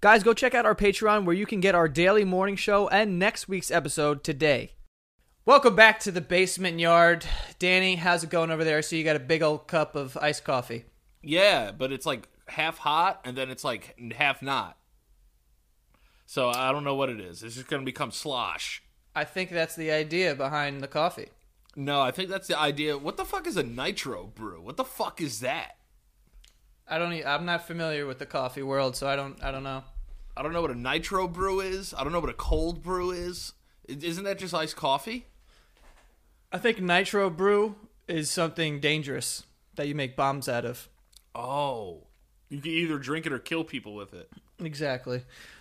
Guys, go check out our Patreon where you can get our daily morning show and next week's episode today. Welcome back to the basement yard. Danny, how's it going over there? So you got a big old cup of iced coffee. Yeah, but it's like half hot and then it's like half not. So I don't know what it is. It's just going to become slosh. I think that's the idea behind the coffee. No, I think that's the idea. What the fuck is a nitro brew? What the fuck is that? I'm not familiar with the coffee world, so I don't know. I don't know what a nitro brew is. I don't know what a cold brew is. Isn't that just iced coffee? I think nitro brew is something dangerous that you make bombs out of. Oh. You can either drink it or kill people with it. Exactly.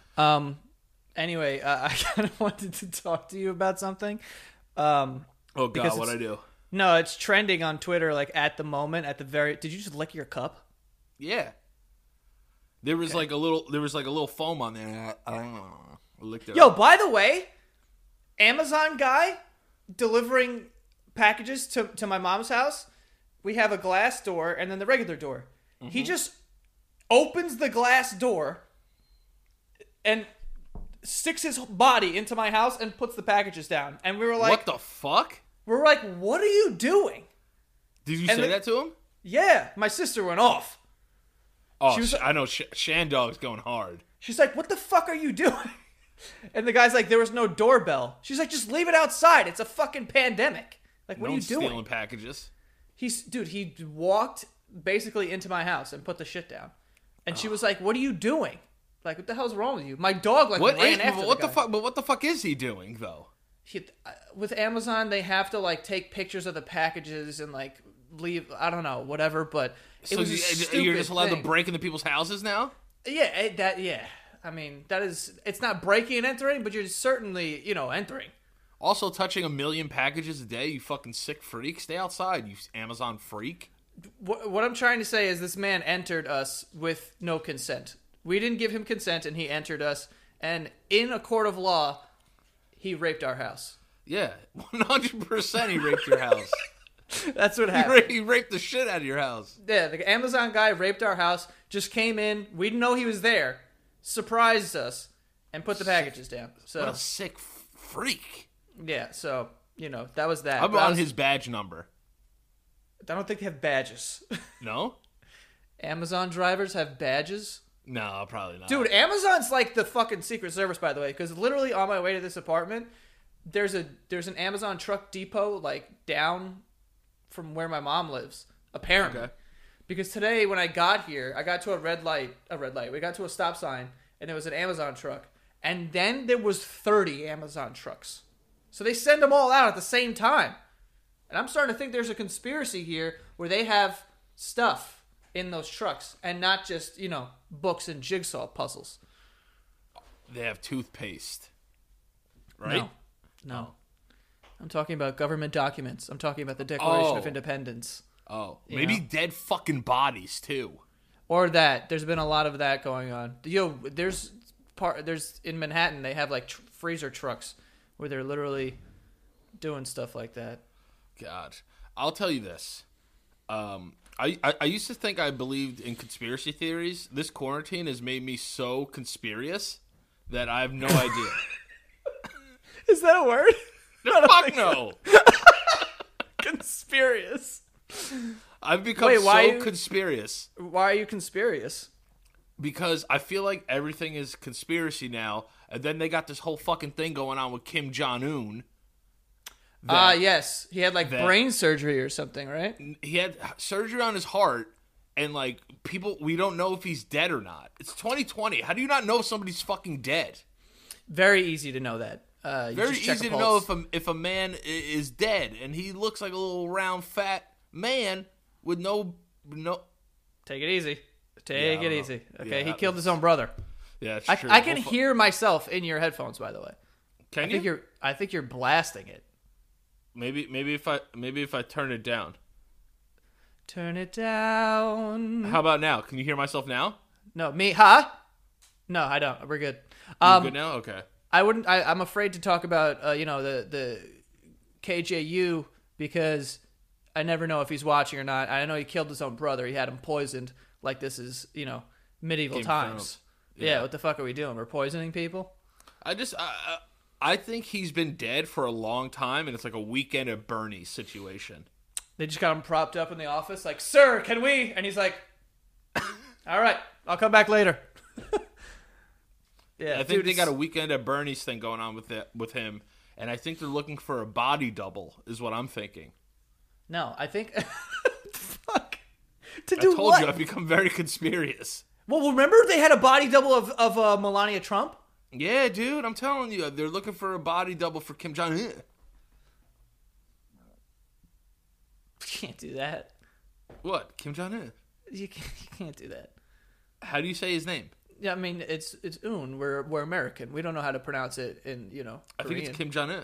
Anyway, I kind of wanted to talk to you about something. Oh, God, what'd I do? No, it's trending on Twitter, like, at the moment, did you just lick your cup? Yeah. There was like a little foam on there. I licked it. Yo, by the way, Amazon guy delivering packages to my mom's house. We have a glass door and then the regular door. Mm-hmm. He just opens the glass door and sticks his body into my house and puts the packages down. And we were like, what the fuck? We're like, what are you doing? Did you say that to him? Yeah, my sister went off. Oh, I know. Shandog's going hard. She's like, what the fuck are you doing? And the guy's like, there was no doorbell. She's like, just leave it outside. It's a fucking pandemic. Like, what are you doing? Stealing packages. He walked basically into my house and put the shit down. And she was like, what are you doing? Like, what the hell's wrong with you? My dog ran after the guy. But what the fuck is he doing, though? With Amazon, they have to, like, take pictures of the packages and, like, leave, I don't know, whatever, but it was a stupid you're just allowed thing. to break into people's houses now? Yeah. I mean, it's not breaking and entering, but you're certainly, entering. Also, touching 1 million packages a day, you fucking sick freak. Stay outside, you Amazon freak. What I'm trying to say is this man entered us with no consent. We didn't give him consent, and he entered us, and in a court of law, he raped our house. Yeah, 100% he raped your house. That's what happened. He raped the shit out of your house. Yeah, the Amazon guy raped our house, just came in, we didn't know he was there, surprised us, and put the packages down. So what a sick freak. Yeah, so, that was that. I'm on his badge number. I don't think they have badges. No? Amazon drivers have badges? No, probably not. Dude, Amazon's like the fucking Secret Service, by the way, because literally on my way to this apartment, there's an Amazon truck depot, like, down from where my mom lives, apparently. Okay. Because today, when I got here, I got to a red light. We got to a stop sign, and there was an Amazon truck. And then there was 30 Amazon trucks. So they send them all out at the same time. And I'm starting to think there's a conspiracy here where they have stuff in those trucks and not just, books and jigsaw puzzles. They have toothpaste, right? No. I'm talking about government documents. I'm talking about the Declaration of Independence. Oh, maybe dead fucking bodies too. Or that. There's been a lot of that going on. There's in Manhattan they have like freezer trucks where they're literally doing stuff like that. God, I'll tell you this. I used to think I believed in conspiracy theories. This quarantine has made me so conspirious that I have no idea. Is that a word? Fuck no. Conspirious. I've become conspirious. Why are you conspirious? Because I feel like everything is conspiracy now, and then they got this whole fucking thing going on with Kim Jong-un. Yes. He had brain surgery or something, right? He had surgery on his heart, and we don't know if he's dead or not. It's 2020. How do you not know if somebody's fucking dead? Very easy to know that. Very easy to know if a man is dead, and he looks like a little round fat man with no. Take it easy. Take it easy. Okay, he killed his own brother. Yeah, it's true. I can hear myself in your headphones, by the way. Can you? I think you're blasting it. Maybe if I turn it down. Turn it down. How about now? Can you hear myself now? No, me, huh? No, I don't. We're good. You're good now? Okay. I'm afraid to talk about the KJU because I never know if he's watching or not. I know he killed his own brother. He had him poisoned. Like this is medieval times. Yeah, what the fuck are we doing? We're poisoning people? I think he's been dead for a long time, and it's like a Weekend at Bernie's situation. They just got him propped up in the office, like, sir, can we? And he's like, all right, I'll come back later. Yeah, I think they got a Weekend at Bernie's thing going on with him, and I think they're looking for a body double, is what I'm thinking. No, I think... Fuck. I told you, I've become very conspirious. Well, remember they had a body double of Melania Trump? Yeah, dude, I'm telling you, they're looking for a body double for Kim Jong-un. You can't do that. What? Kim Jong-un? You can't do that. How do you say his name? Yeah, I mean, it's Un. We're American. We don't know how to pronounce it in, Korean. I think it's Kim Jong-un.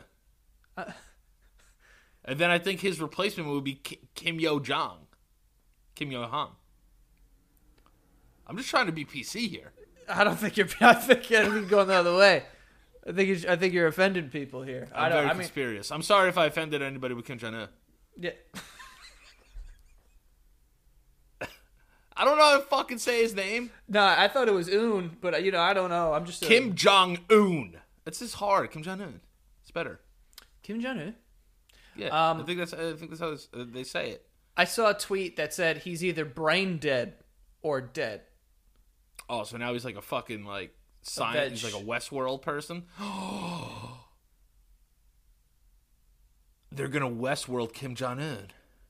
And then I think his replacement would be Kim Yo-jong. Kim Yo-hong. I'm just trying to be PC here. I don't think you're. I think you're going the other way. I think you're offending people here. I'm very conspirious. I'm sorry if I offended anybody with Kim Jong-un. Yeah. I don't know how to fucking say his name. No, I thought it was Un, but I don't know. I'm just Kim Jong-un. It's just hard. Kim Jong-un. It's better. Kim Jong-un. Yeah, I think that's how they say it. I saw a tweet that said he's either brain dead or dead. Oh, so now he's like a fucking like science. He's like a Westworld person. They're gonna Westworld Kim Jong-un.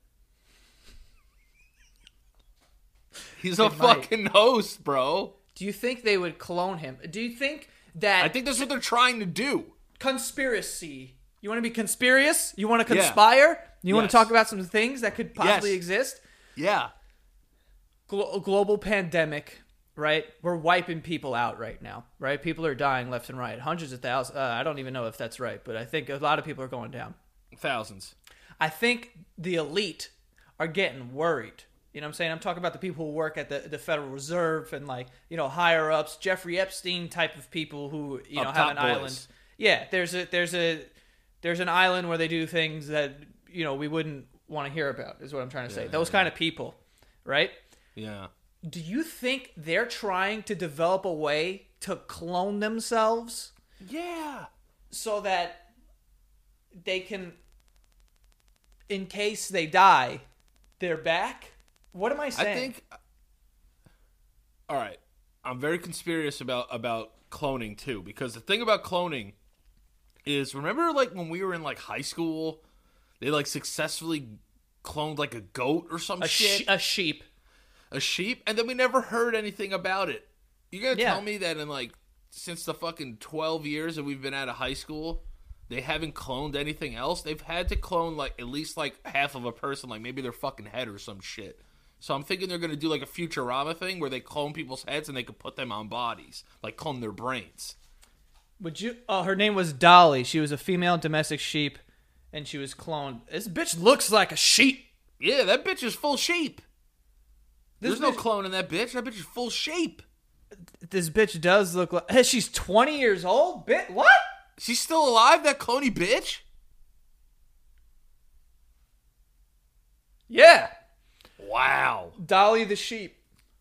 He's a fucking host, bro. Do you think they would clone him? Do you think that... I think that's what they're trying to do. Conspiracy. You want to be conspirious? You want to conspire? Yeah. You want to talk about some things that could possibly exist? Yeah. Global pandemic, right? We're wiping people out right now, right? People are dying left and right. Hundreds of thousands. I don't even know if that's right, but I think a lot of people are going down. Thousands. I think the elite are getting worried. You know what I'm saying? I'm talking about the people who work at the Federal Reserve and higher ups, Jeffrey Epstein type of people who have an island. Yeah, there's an island where they do things that we wouldn't want to hear about. Is what I'm trying to say. Those kind of people, right? Yeah. Do you think they're trying to develop a way to clone themselves? Yeah. So that they can, in case they die, they're back? What am I saying? I think... All right. I'm very conspirious about cloning, too. Because the thing about cloning is, remember, when we were in, high school, they, successfully cloned, a goat or some shit? A sheep. A sheep? And then we never heard anything about it. You're going to tell me that in, since the fucking 12 years that we've been out of high school, they haven't cloned anything else? They've had to clone, at least, half of a person, maybe their fucking head or some shit. So I'm thinking they're going to do, a Futurama thing where they clone people's heads and they could put them on bodies. Clone their brains. Would you... Oh, her name was Dolly. She was a female domestic sheep, and she was cloned. This bitch looks like a sheep. Yeah, that bitch is full sheep. There's no clone in that bitch. That bitch is full sheep. This bitch does look like... She's 20 years old? What? She's still alive, that cloney bitch? Yeah. Wow. Dolly the sheep.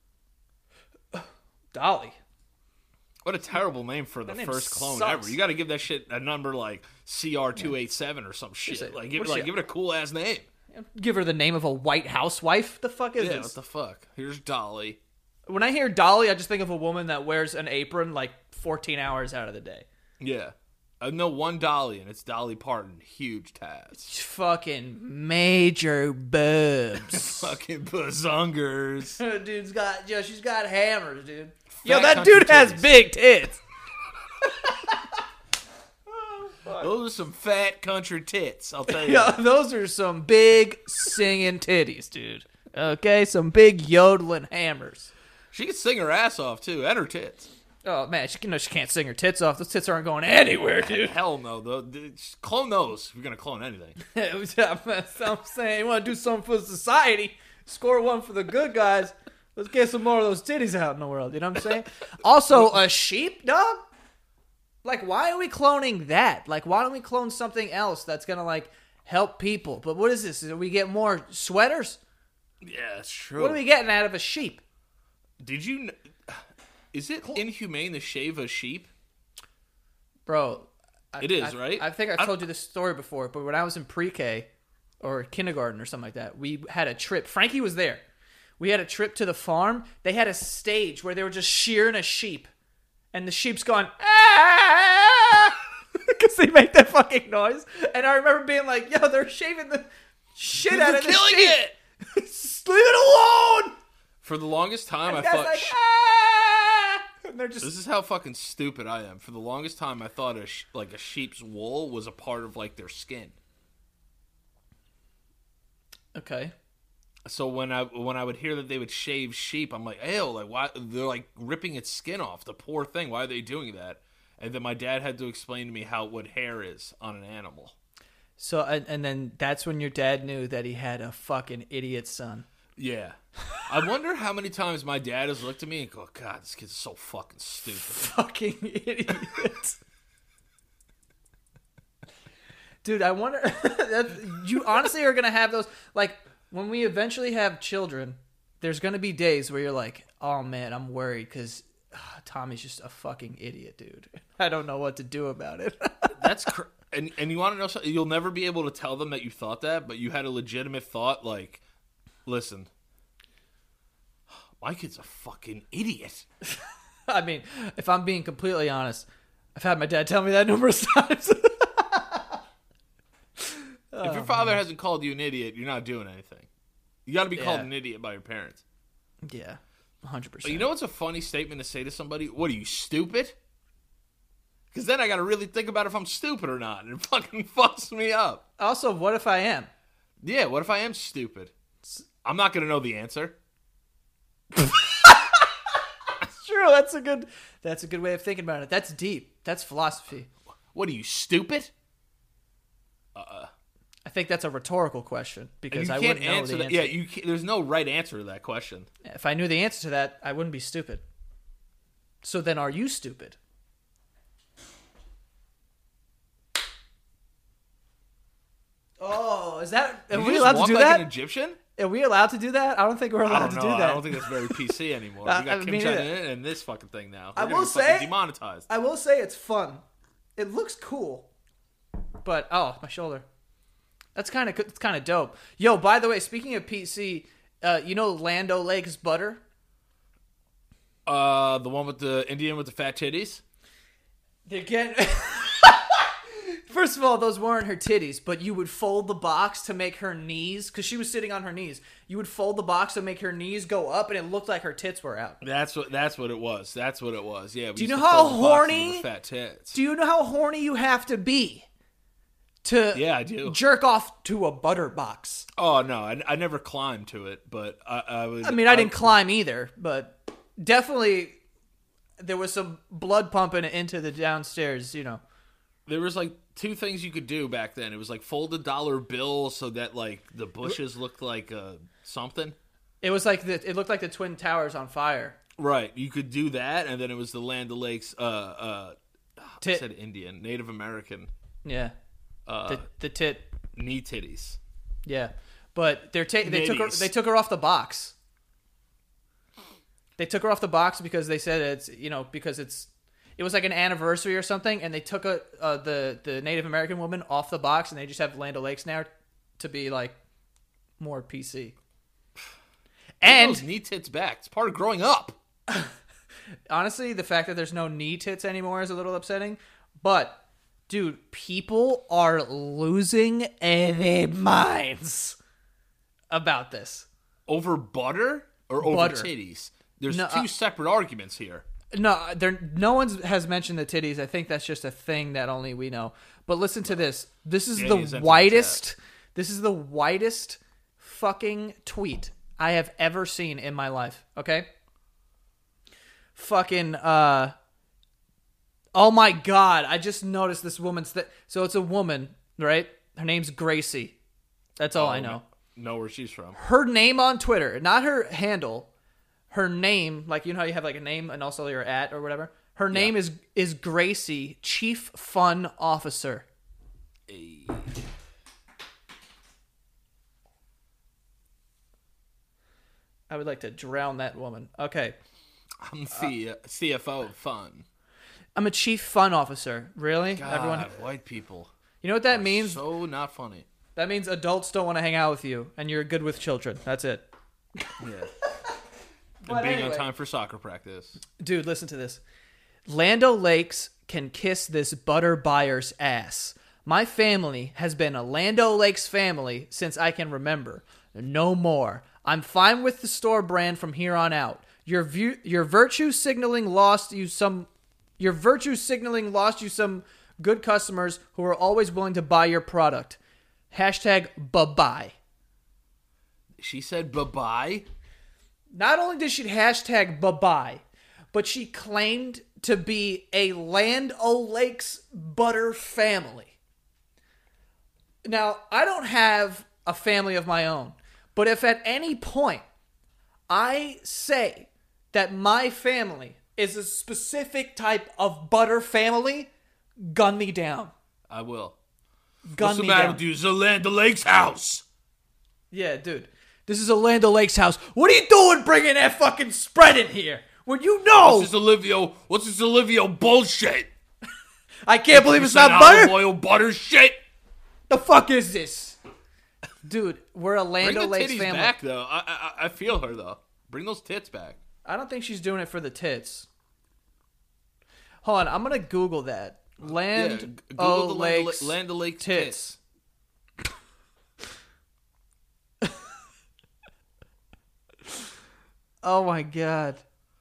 Dolly. What a terrible name for the first clone ever. You got to give that shit a number like CR287 or some shit. Give it a cool ass name. Give her the name of a white housewife. The fuck is this? Yeah, what the fuck? Here's Dolly. When I hear Dolly, I just think of a woman that wears an apron 14 hours out of the day. Yeah. I know one Dolly, and it's Dolly Parton. Huge tats. Fucking major boobs. Fucking bazungers. She's got hammers, dude. Fat that dude has big tits. Those are some fat country tits, I'll tell you. Those are some big singing titties, dude. Okay, some big yodeling hammers. She can sing her ass off, too, and her tits. Oh, man, she can't sing her tits off. Those tits aren't going anywhere, dude. Hell no. Clone those if you're going to clone anything. I'm saying, you want to do something for society, score one for the good guys. Let's get some more of those titties out in the world. You know what I'm saying? Also, a sheep, dog? Why are we cloning that? Why don't we clone something else that's going to, help people? But what is this? Do we get more sweaters? Yeah, that's true. What are we getting out of a sheep? Did you... Is it inhumane to shave a sheep? Bro, it is, right? I think I told you this story before, but when I was in pre-K or kindergarten or something like that, we had a trip. Frankie was there. We had a trip to the farm. They had a stage where they were just shearing a sheep. And the sheep's going, ah! Because they make that fucking noise. And I remember being like, yo, they're shaving the shit out of the sheep. It! Leave it alone! For the longest time, I thought... thought... Like, ah! And they're just... This is how fucking stupid I am. For the longest time, I thought a sheep's wool was a part of, like, their skin. Okay. So when I would hear that they would shave sheep, I'm like, ew, like why they're like ripping its skin off, the poor thing. Why are they doing that? And then my dad had to explain to me what hair is on an animal. So and then that's when your dad knew that he had a fucking idiot son. Yeah. I wonder how many times my dad has looked at me and go, God, this kid's so fucking stupid. Fucking idiot. Dude, I wonder you honestly are gonna have those like. When we eventually have children, there's going to be days where you're like, oh, man, I'm worried because Tommy's just a fucking idiot, dude. I don't know what to do about it. That's and you want to know something? You'll never be able to tell them that you thought that, but you had a legitimate thought like, listen, my kid's a fucking idiot. I mean, if I'm being completely honest, I've had my dad tell me that numerous times. If your father hasn't called you an idiot, you're not doing anything. You got to be called an idiot by your parents. Yeah, 100%. But you know what's a funny statement to say to somebody? What, are you stupid? Because then I got to really think about if I'm stupid or not, and it fucking fucks me up. Also, what if I am? Yeah, what if I am stupid? I'm not going to know the answer. That's true. That's a good way of thinking about it. That's deep. That's philosophy. What, are you stupid? I think that's a rhetorical question because I wouldn't know the answer. Yeah, there's no right answer to that question. If I knew the answer to that, I wouldn't be stupid. So then, are you stupid? Oh, is that? Are we allowed to do that? An Egyptian? Are we allowed to do that? I don't think we're allowed to do that. I don't think that's very PC anymore. We got Kim Jong-un and this fucking thing now. I will say demonetized. I will say it's fun. It looks cool, but my shoulder. It's kind of dope. Yo, by the way, speaking of PC, you know Land O'Lakes butter? The one with the Indian with the fat titties? They're getting... First of all, those weren't her titties, but you would fold the box to make her knees, because she was sitting on her knees. You would fold the box to make her knees go up, and it looked like her tits were out. That's what it was. That's what it was. Yeah. Do you know how horny? Fat tits. Do you know how horny you have to be I do. Jerk off to a butter box? Oh no, I never climbed to it, but I was. I mean, I didn't climb either, but definitely there was some blood pumping into the downstairs. You know, there was like two things you could do back then. It was like fold a dollar bill so that like the bushes looked like something. It was like it looked like the Twin Towers on fire. Right, you could do that, and then it was the Land O'Lakes. I said Indian, Native American. Yeah. The tit knee titties. Yeah, but they took her off the box. They took her off the box because they said it was like an anniversary or something, and they took the Native American woman off the box, and they just have Land O'Lakes now to be like more PC. And those knee tits back. It's part of growing up. Honestly, the fact that there's no knee tits anymore is a little upsetting, but. Dude, people are losing their minds about this. Over butter or over titties? There's two separate arguments here. No one has mentioned the titties. I think that's just a thing that only we know. But listen to this. This is the whitest. This is the whitest fucking tweet I have ever seen in my life. Okay? Fucking oh my God, I just noticed this woman's... So it's a woman, right? Her name's Gracie. That's all I know. Know where she's from. Her name on Twitter, not her handle. Her name, like you know how you have like a name and also your @ or whatever? Her name is Gracie, Chief Fun Officer. Hey. I would like to drown that woman. Okay. I'm the CFO of fun. I'm a chief fun officer. Really? God, Everyone. white people. You know what that means? So not funny. That means adults don't want to hang out with you, and you're good with children. That's it. Yeah. But being anyway. on time for soccer practice. Dude, listen to this. Land O'Lakes can kiss this butter buyer's ass. My family has been a Land O'Lakes family since I can remember. No more. I'm fine with the store brand from here on out. Your virtue signaling lost you some good customers who are always willing to buy your product. Hashtag bye-bye. She said bye-bye? Not only did she hashtag bye-bye, but she claimed to be a Land O'Lakes butter family. Now, I don't have a family of my own, but if at any point I say that my family is a specific type of butter family, gun me down. I will. Gun What's the me matter down. with you? It's a Land O'Lakes house. Yeah, dude. This is a Land O'Lakes house. What are you doing bringing that fucking spread in here? When you know... What's this Olivia bullshit? I can't believe it's not Olive butter. oil butter shit. The fuck is this? Dude, we're a Land Bring the O'Lakes titties family. back, though. I feel her, though. Bring those tits back. I don't think she's doing it for the tits. Hold on, I'm going to Google that. Land Google O'Lakes the Land O'Lakes tits. Oh my god.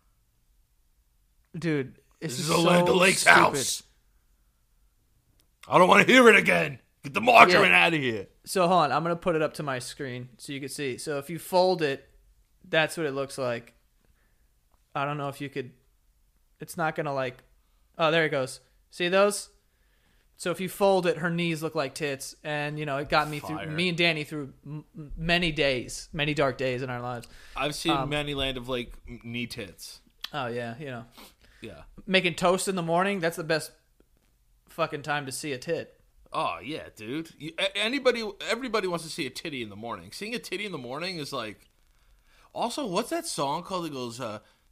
Dude, This is is a so Land O'Lakes stupid. house. I don't want to hear it again. Get the margarine out of here. So hold on, I'm going to put it up to my screen so you can see. So if you fold it, that's what it looks like. I don't know if you could... It's not going to like... Oh, there it goes. See those? So if you fold it, her knees look like tits. And, you know, it got me through... Me and Danny through many days. Many dark days in our lives. I've seen many Land of Lake knee tits. Oh, yeah, you know. Yeah. Making toast in the morning, that's the best fucking time to see a tit. Oh, yeah, dude. Everybody wants to see a titty in the morning. Seeing a titty in the morning is like... Also, what's that song called that goes...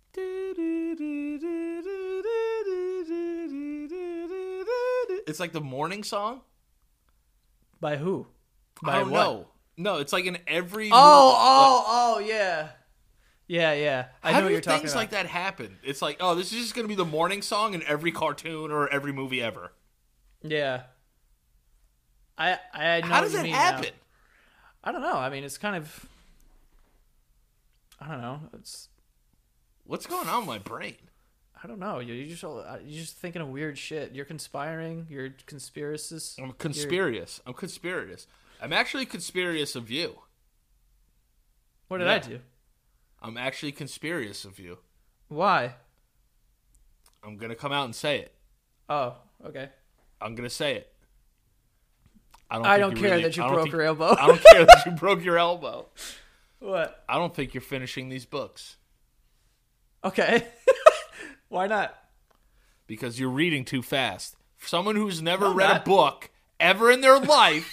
It's like the morning song? By who? By I don't what? know. No, it's like in every... Oh, yeah. Yeah. I know what you're talking things about. like that happen? It's like, oh, this is just going to be the morning song in every cartoon or every movie ever. Yeah. I know How what does you that mean happen? now. I don't know. I mean, it's kind of... I don't know. It's... What's going on with my brain? I don't know. You're just thinking of weird shit. You're conspiring. You're conspiracist. I'm conspiracious. I'm actually conspiracious of you. What did Yeah. I do? I'm actually conspiracious of you. Why? I'm going to come out and say it. Oh, okay. I'm going to say it. I don't care that you broke your elbow. I don't care that you broke your elbow. What? I don't think you're finishing these books. Okay. Why not? Because you're reading too fast. For someone who's never No, read not. a book ever in their life,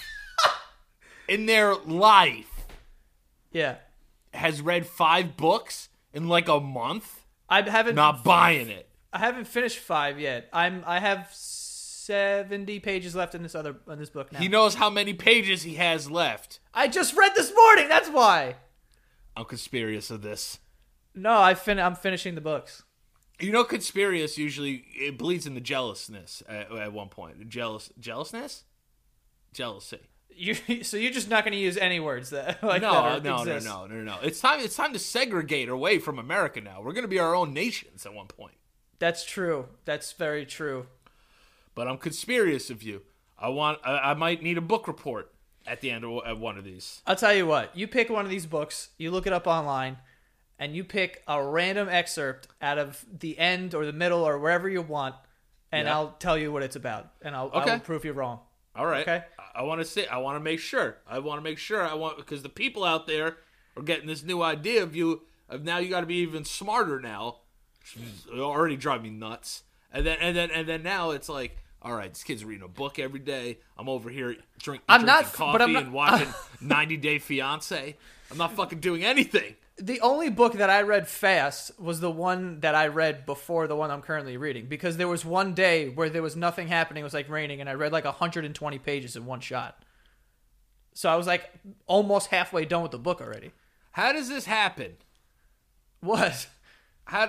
Yeah. has read 5 books in like a month, I haven't. not buying it. I haven't finished 5 yet. I have 70 pages left in this book now. He knows how many pages he has left. I just read this morning. That's why. I'm conspiracious of this. No, I'm finishing the books. You know, conspiracious usually it bleeds into jealousness at one point. Jealousness? Jealousy. So you're just not going to use any words that like No. that exist. No. It's time to segregate away from America now. We're going to be our own nations at one point. That's true. That's very true. But I'm conspiracious of you. I might need a book report at the end of one of these. I'll tell you what. You pick one of these books. You look it up online, and you pick a random excerpt out of the end or the middle or wherever you want, and Yeah. I'll tell you what it's about, and I will prove you wrong. All right. Okay. I want to make sure. Because the people out there are getting this new idea of you. Of now you got to be even smarter now. It already drive me nuts. And then now it's like, all right, this kid's reading a book every day. I'm over here drinking coffee and watching 90 Day Fiance. I'm not fucking doing anything. The only book that I read fast was the one that I read before the one I'm currently reading, because there was one day where there was nothing happening. It was like raining, and I read like 120 pages in one shot. So I was like almost halfway done with the book already. How does this happen? What? How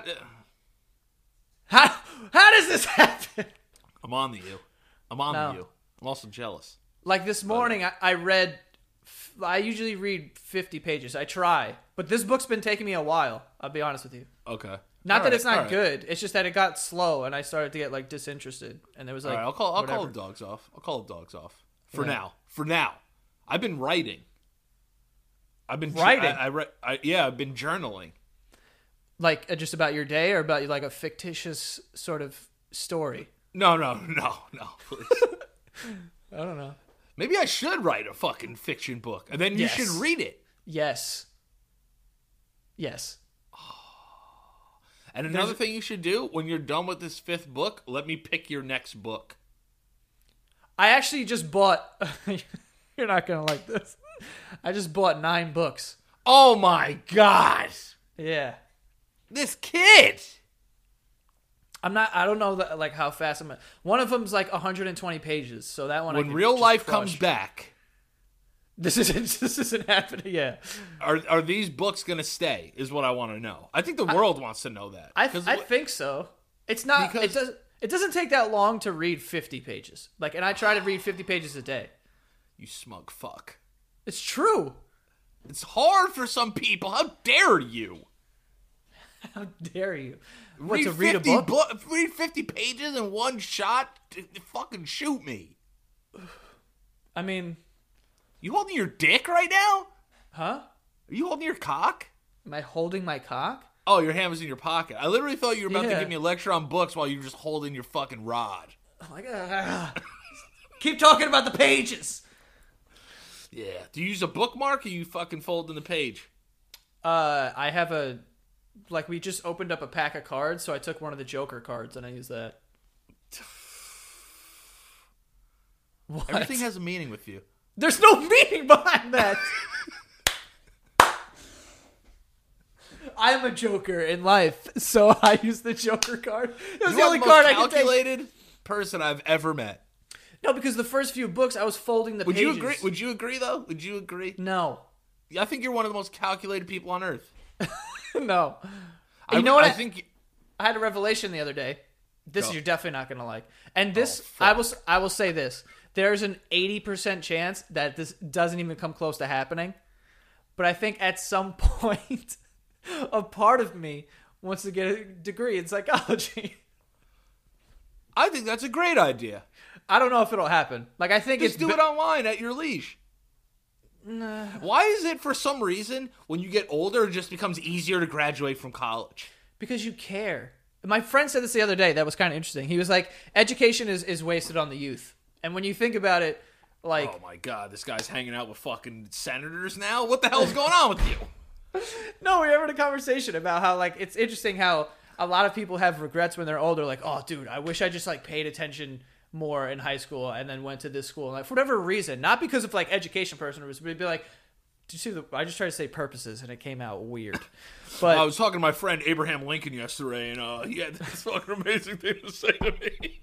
does this happen? I'm on to you. I'm also jealous. Like this morning, I read. I usually read 50 pages. I try. But this book's been taking me a while. I'll be honest with you. Okay. Not that it's not good. It's just that it got slow, and I started to get like disinterested. And it was like, all right, I'll call the dogs off. For now. I've been writing. I've been writing. I've been journaling. Like just about your day, or about like a fictitious sort of story? No, please. I don't know. Maybe I should write a fucking fiction book, and then you should read it. Yes. And another thing you should do when you're done with this 5th book, let me pick your next book. I actually just bought. You're not gonna like this. I just bought 9 books. Oh my god! Yeah. This kid. I don't know like how fast I'm. One of them's like 120 pages, so that one. When real life comes back. This isn't happening. Yeah. Are these books gonna stay? Is what I want to know. I think the world wants to know that. I think so. It's not. It doesn't take that long to read 50 pages. Like, and I try to read 50 pages a day. You smug fuck. It's true. It's hard for some people. How dare you? How dare you? What, to read a book? Read 50 pages in one shot? Fucking shoot me. I mean... You holding your dick right now? Huh? Are you holding your cock? Am I holding my cock? Oh, your hand was in your pocket. I literally thought you were about to give me a lecture on books while you were just holding your fucking rod. Oh my god. Keep talking about the pages. Yeah. Do you use a bookmark or you fucking fold in the page? I have a... Like, we just opened up a pack of cards, so I took one of the Joker cards and I used that. What? Everything has a meaning with you. There's no meaning behind that. I'm a Joker in life, so I use the Joker card. It was the only card I could take. Calculated person I've ever met. No, because the first few books I was folding the pages. Would you agree though? Would you agree? No. I think you're one of the most calculated people on earth. No. You know what? I think I had a revelation the other day. This you're definitely not going to like. And this, I will say this. There's an 80% chance that this doesn't even come close to happening. But I think at some point, a part of me wants to get a degree in psychology. I think that's a great idea. I don't know if it'll happen. Like, I think just do it online at your leash. Nah. Why is it for some reason when you get older it just becomes easier to graduate from college? Because you care. My friend said this the other day. That was kind of interesting. He was like, education is wasted on the youth. And when you think about it, like... Oh my god, this guy's hanging out with fucking senators now? What the hell's going on with you? No, we were having a conversation about how, like, it's interesting how a lot of people have regrets when they're older. Like, oh, dude, I wish I just, like, paid attention more in high school and then went to this school. Like, for whatever reason, not because of, like, education person, but it'd be like... I just tried to say purposes, and it came out weird. But I was talking to my friend Abraham Lincoln yesterday, and he had this fucking amazing thing to say to me.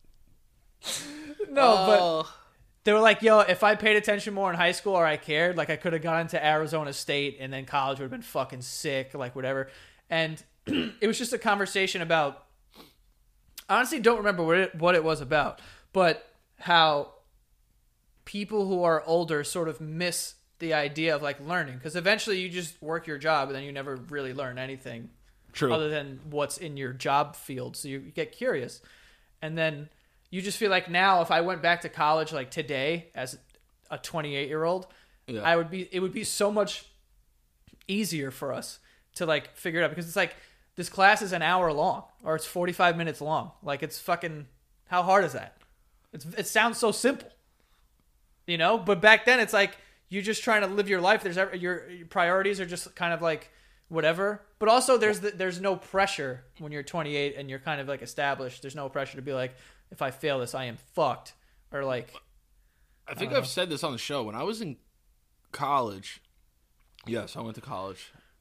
No, but they were like, yo, if I paid attention more in high school or I cared, like, I could have gone to Arizona State, and then college would have been fucking sick, like, whatever. And it was just a conversation about... I honestly don't remember what it was about, but how people who are older sort of miss the idea of like learning, because eventually you just work your job and then you never really learn anything other than what's in your job field. So you get curious, and then you just feel like now if I went back to college like today as a 28-year-old, it would be so much easier for us to like figure it out, because it's like this class is an hour long or it's 45 minutes long. Like, it's fucking, how hard is that? It sounds so simple, you know, but back then it's like you're just trying to live your life. Your priorities are just kind of like whatever. But also there's no pressure when you're 28 and you're kind of like established. There's no pressure to be like, if I fail this, I am fucked. Or like, I think I've said this on the show. When I was in college, yes, I went to college.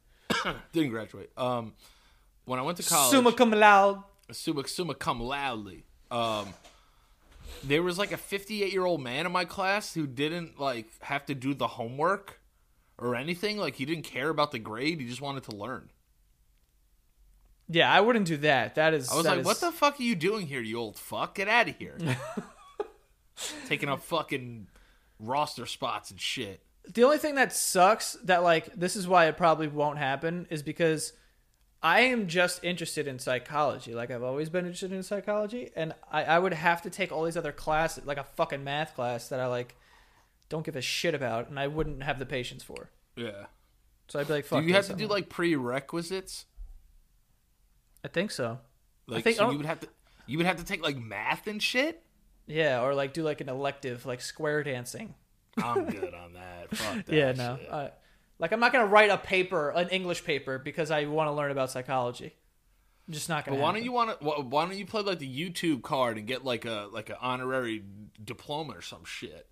Didn't graduate. When I went to college, Summa cum laude. Summa cum loudly. There was like a 58-year-old man in my class who didn't like have to do the homework or anything. Like he didn't care about the grade. He just wanted to learn. Yeah, I wouldn't do that. I was like, what the fuck are you doing here, you old fuck? Get out of here. Taking up fucking roster spots and shit. The only thing that sucks that, like, this is why it probably won't happen is because I am just interested in psychology. Like, I've always been interested in psychology, and I would have to take all these other classes, like a fucking math class that I, like, don't give a shit about, and I wouldn't have the patience for. Yeah. So I'd be like, fuck. Do you have to do, like, prerequisites? I think so. Like, so you would have to take, like, math and shit? Yeah, or, like, do, like, an elective, like, square dancing. I'm good on that. Fuck that yeah, no. Like, I'm not going to write a paper, an English paper, because I want to learn about psychology. I'm just not going to. Why don't you play like the YouTube card and get like an honorary diploma or some shit?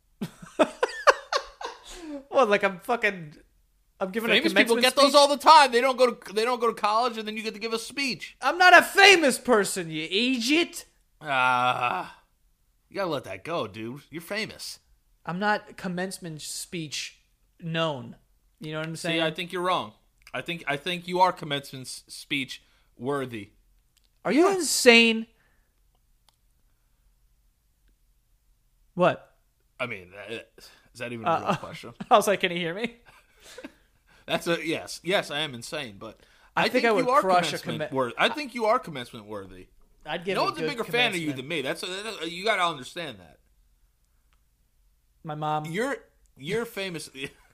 Well, like I'm giving famous a people get speech. those all the time. They don't go to college, and then you get to give a speech. I'm not a famous person, you idiot. You gotta let that go, dude. You're famous. I'm not commencement speech known. You know what I'm saying? See, I think you're wrong. I think you are commencement speech worthy. Are you insane? What? I mean, is that even a real question? I was like, can you hear me? That's a yes. Yes, I am insane, but I think I would crush I think you are commencement worthy. I'd give. No one's a bigger fan of you than me. You got to understand that. My mom. You're famous.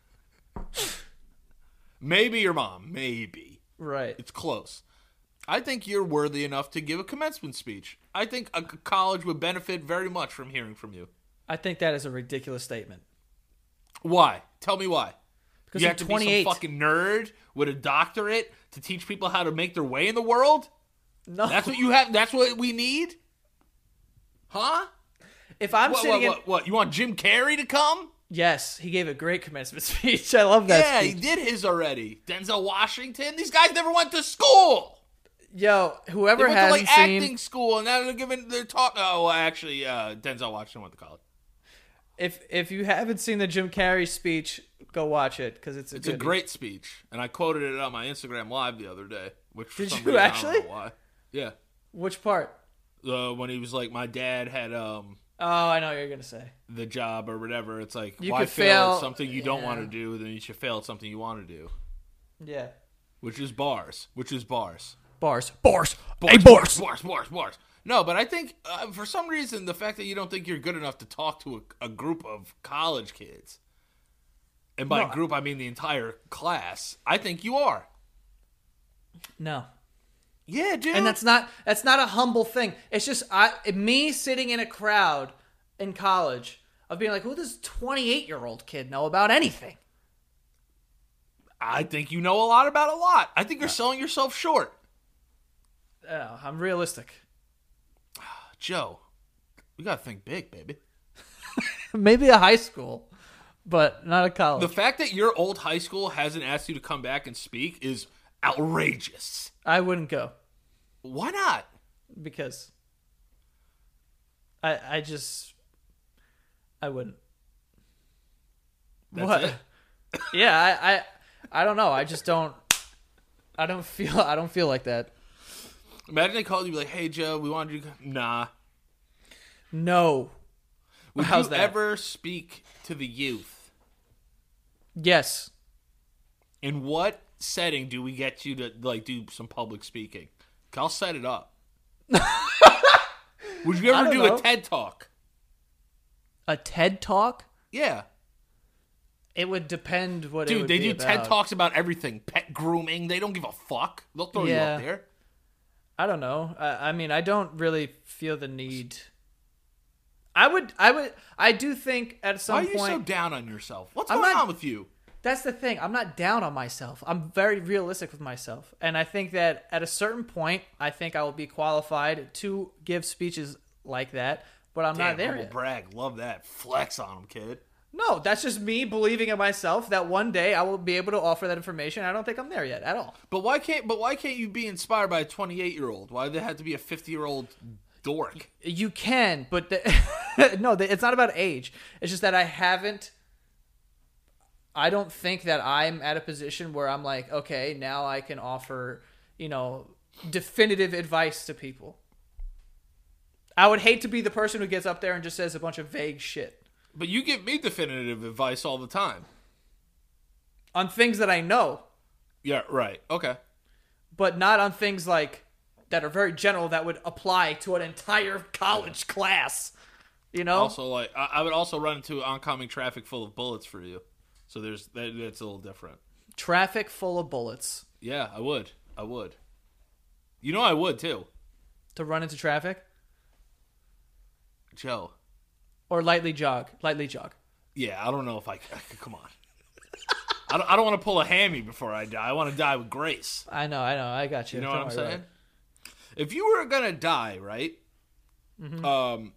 Maybe your mom. Maybe. Right. It's close. I think you're worthy enough to give a commencement speech. I think a college would benefit very much from hearing from you. I think that is a ridiculous statement. Why? Tell me why. Because you I'm have to 28. be some fucking nerd with a doctorate to teach people how to make their way in the world? No. That's what you have? That's what we need? Huh? If I'm sitting what? You want Jim Carrey to come? Yes, he gave a great commencement speech. I love that speech. He did his already. Denzel Washington. These guys never went to school. Yo, whoever they hasn't went to seen acting school, and now they're talking. Oh, well, actually, Denzel Washington went to college. If you haven't seen the Jim Carrey speech, go watch it because it's a great speech, and I quoted it on my Instagram live the other day. Which for did some you reason, actually? I don't know why. Yeah. Which part? When he was like, my dad had Oh, I know what you're gonna say. the job or whatever. It's like, You why could fail fail at something you don't want to do? Then you should fail at something you want to do. Yeah. Which is bars. Bars. No, but I think for some reason the fact that you don't think you're good enough to talk to a group of college kids, and by group I mean the entire class, I think you are. No. Yeah, dude. And that's not a humble thing. It's just me sitting in a crowd in college of being like, who does 28-year-old kid know about anything? I think you know a lot about a lot. I think you're selling yourself short. I'm realistic. Joe, we gotta think big, baby. Maybe a high school, but not a college. The fact that your old high school hasn't asked you to come back and speak is outrageous. I wouldn't go. Why not? Because I wouldn't. That's what? It? Yeah, I don't know. I just don't. I don't feel like that. Imagine they called you like, "Hey Joe, we wanted you to." Nah. No. Would you ever speak to the youth? Yes. In what setting do we get you to like do some public speaking? I'll set it up. Would you ever do a TED Talk? A TED Talk? Yeah. It would depend what. Dude, it would they be do about. TED Talks about everything. Pet grooming. They don't give a fuck. They'll throw you up there. I don't know. I mean, I don't really feel the need. I do think at some point. Why are you so down on yourself? What's going on with you? That's the thing. I'm not down on myself. I'm very realistic with myself. And I think that at a certain point, I think I will be qualified to give speeches like that. But I'm not there yet. Brag. Love that. Flex on them, kid. No, that's just me believing in myself that one day I will be able to offer that information. I don't think I'm there yet at all. But why can't you be inspired by a 28-year-old? Why do they have to be a 50-year-old dork? You can, but no, it's not about age. It's just that I don't think that I'm at a position where I'm like, okay, now I can offer, definitive advice to people. I would hate to be the person who gets up there and just says a bunch of vague shit. But you give me definitive advice all the time. On things that I know. Yeah, right. Okay. But not on things like that are very general that would apply to an entire college class. Also, like, I would also run into oncoming traffic full of bullets for you. So that's a little different. Traffic full of bullets. Yeah, I would. I would too. To run into traffic? Joe. Or lightly jog. Yeah, I don't know if I come on. I don't want to pull a hammy before I die. I want to die with grace. I know. I got you. You know what I'm saying? Right. If you were going to die, right? Mm-hmm.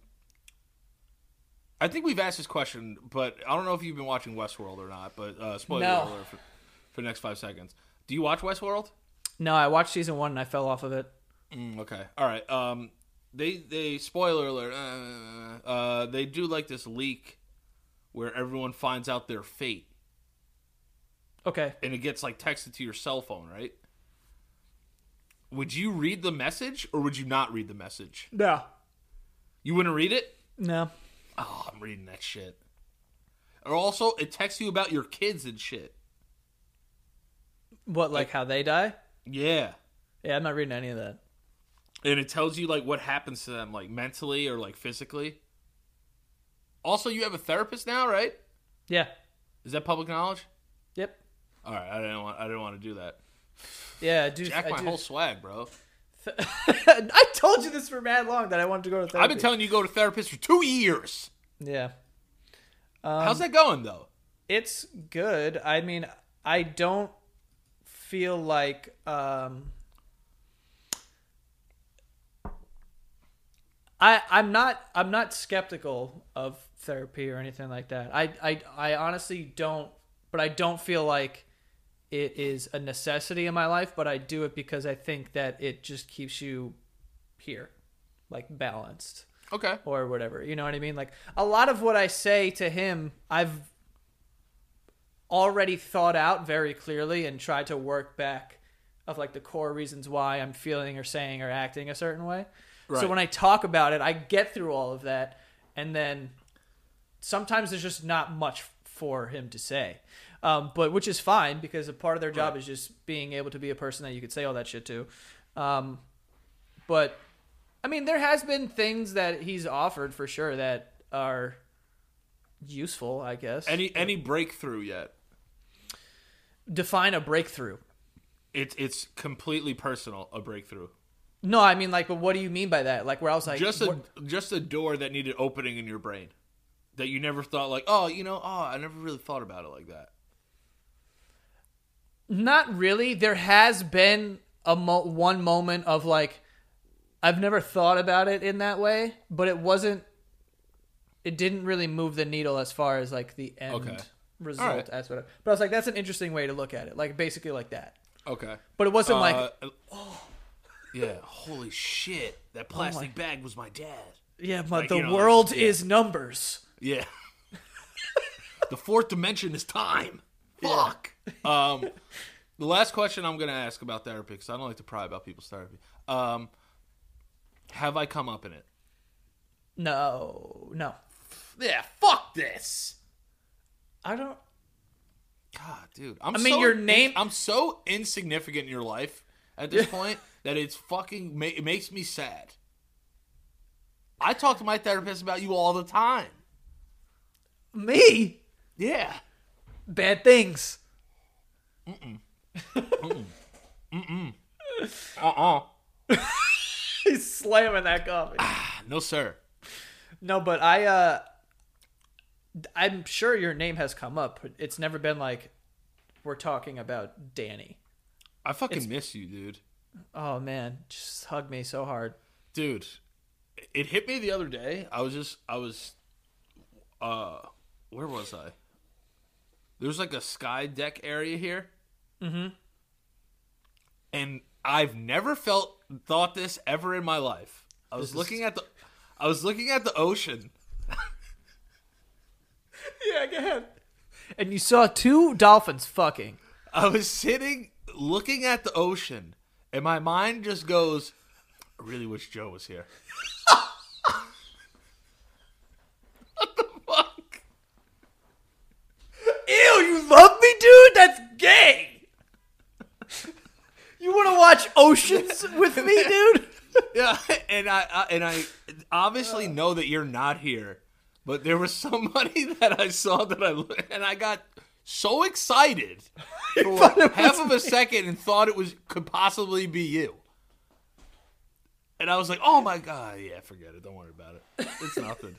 I think we've asked this question, but I don't know if you've been watching Westworld or not, but spoiler alert for the next 5 seconds. Do you watch Westworld? No, I watched season 1 and I fell off of it. Okay. All right. They spoiler alert. They do like this leak where everyone finds out their fate. Okay. And it gets like texted to your cell phone, right? Would you read the message or would you not read the message? No. You wouldn't read it? No. Oh, I'm reading that shit. Or also, it texts you about your kids and shit. What, like how they die? Yeah. Yeah, I'm not reading any of that. And it tells you, like, what happens to them, like, mentally or, like, physically. Also, you have a therapist now, right? Yeah. Is that public knowledge? Yep. All right, I didn't want to do that. Yeah, Jack my whole swag, bro. I told you this for mad long that I wanted to go to therapy. I've been telling you to go to therapist for 2 years. Yeah. How's that going, though? It's good. I mean, I don't feel like... I'm not skeptical of therapy or anything like that. I honestly don't, but I don't feel like it is a necessity in my life, but I do it because I think that it just keeps you here, like balanced. Okay. Or whatever. You know what I mean? Like a lot of what I say to him, I've already thought out very clearly and tried to work back of like the core reasons why I'm feeling or saying or acting a certain way. Right. So when I talk about it, I get through all of that, and then sometimes there's just not much for him to say, but which is fine because a part of their job is just being able to be a person that you could say all that shit to. But I mean, there has been things that he's offered for sure that are useful, I guess. Any breakthrough yet? Define a breakthrough. It's completely personal, a breakthrough. No, I mean, like, but what do you mean by that? Like, where I was like... Just a door that needed opening in your brain. That you never thought, like, I never really thought about it like that. Not really. There has been one moment of, like, I've never thought about it in that way, but it didn't really move the needle as far as, like, the end result. Right. But I was like, that's an interesting way to look at it. Like, basically like that. Okay. But it wasn't like... Yeah, holy shit. That plastic bag was my dad. Yeah, but the world is numbers. Yeah. The fourth dimension is time. Fuck. The last question I'm going to ask about therapy, because I don't like to pry about people's therapy. Have I come up in it? No. Yeah, fuck this. I don't... God, dude. your name... I'm so insignificant in your life at this point that it's fucking... It makes me sad. I talk to my therapist about you all the time. Me? Yeah. Bad things. He's slamming that coffee. No, sir. No, but I'm sure your name has come up. It's never been like we're talking about Danny. I fucking miss you, dude. Oh, man. Just hug me so hard. Dude, it hit me the other day. I was where was I? There's like a sky deck area here. Mm-hmm. And I've never thought this ever in my life. I was looking at the ocean. Yeah, go ahead. And you saw two dolphins fucking. I was sitting looking at the ocean, and my mind just goes, I really wish Joe was here. What the fuck? Ew, you love me, dude? That's gay. You want to watch oceans with me, dude? Yeah, and I obviously know that you're not here, but there was somebody that I saw and I got so excited for half of a second and thought could possibly be you. And I was like, "Oh my god, yeah, forget it. Don't worry about it. It's nothing."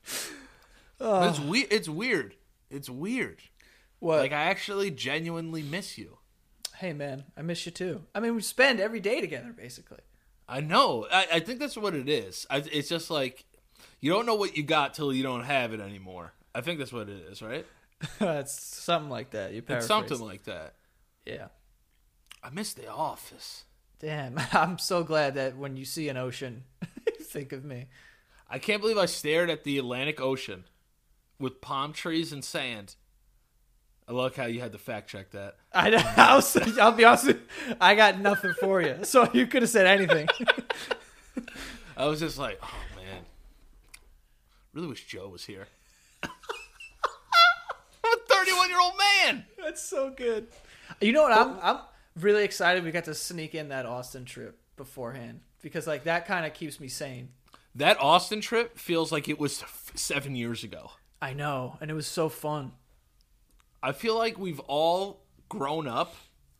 It's weird. It's weird. What? Like I actually genuinely miss you. Hey man, I miss you too. I mean, we spend every day together, basically. I know. I think that's what it is. It's just like you don't know what you got till you don't have it anymore. I think that's what it is, right? It's something like that. You paraphrased. It's something like that. Yeah. I miss The Office. Damn, I'm so glad that when you see an ocean, you think of me. I can't believe I stared at the Atlantic Ocean with palm trees and sand. I like how you had to fact check that. I'll be honest with you, I got nothing for you, so you could have said anything. I was just like, oh man, really wish Joe was here. I'm a 31-year-old man. That's so good. You know what? I'm really excited we got to sneak in that Austin trip beforehand because like that kind of keeps me sane. That Austin trip feels like it was 7 years ago. I know, and it was so fun. I feel like we've all grown up.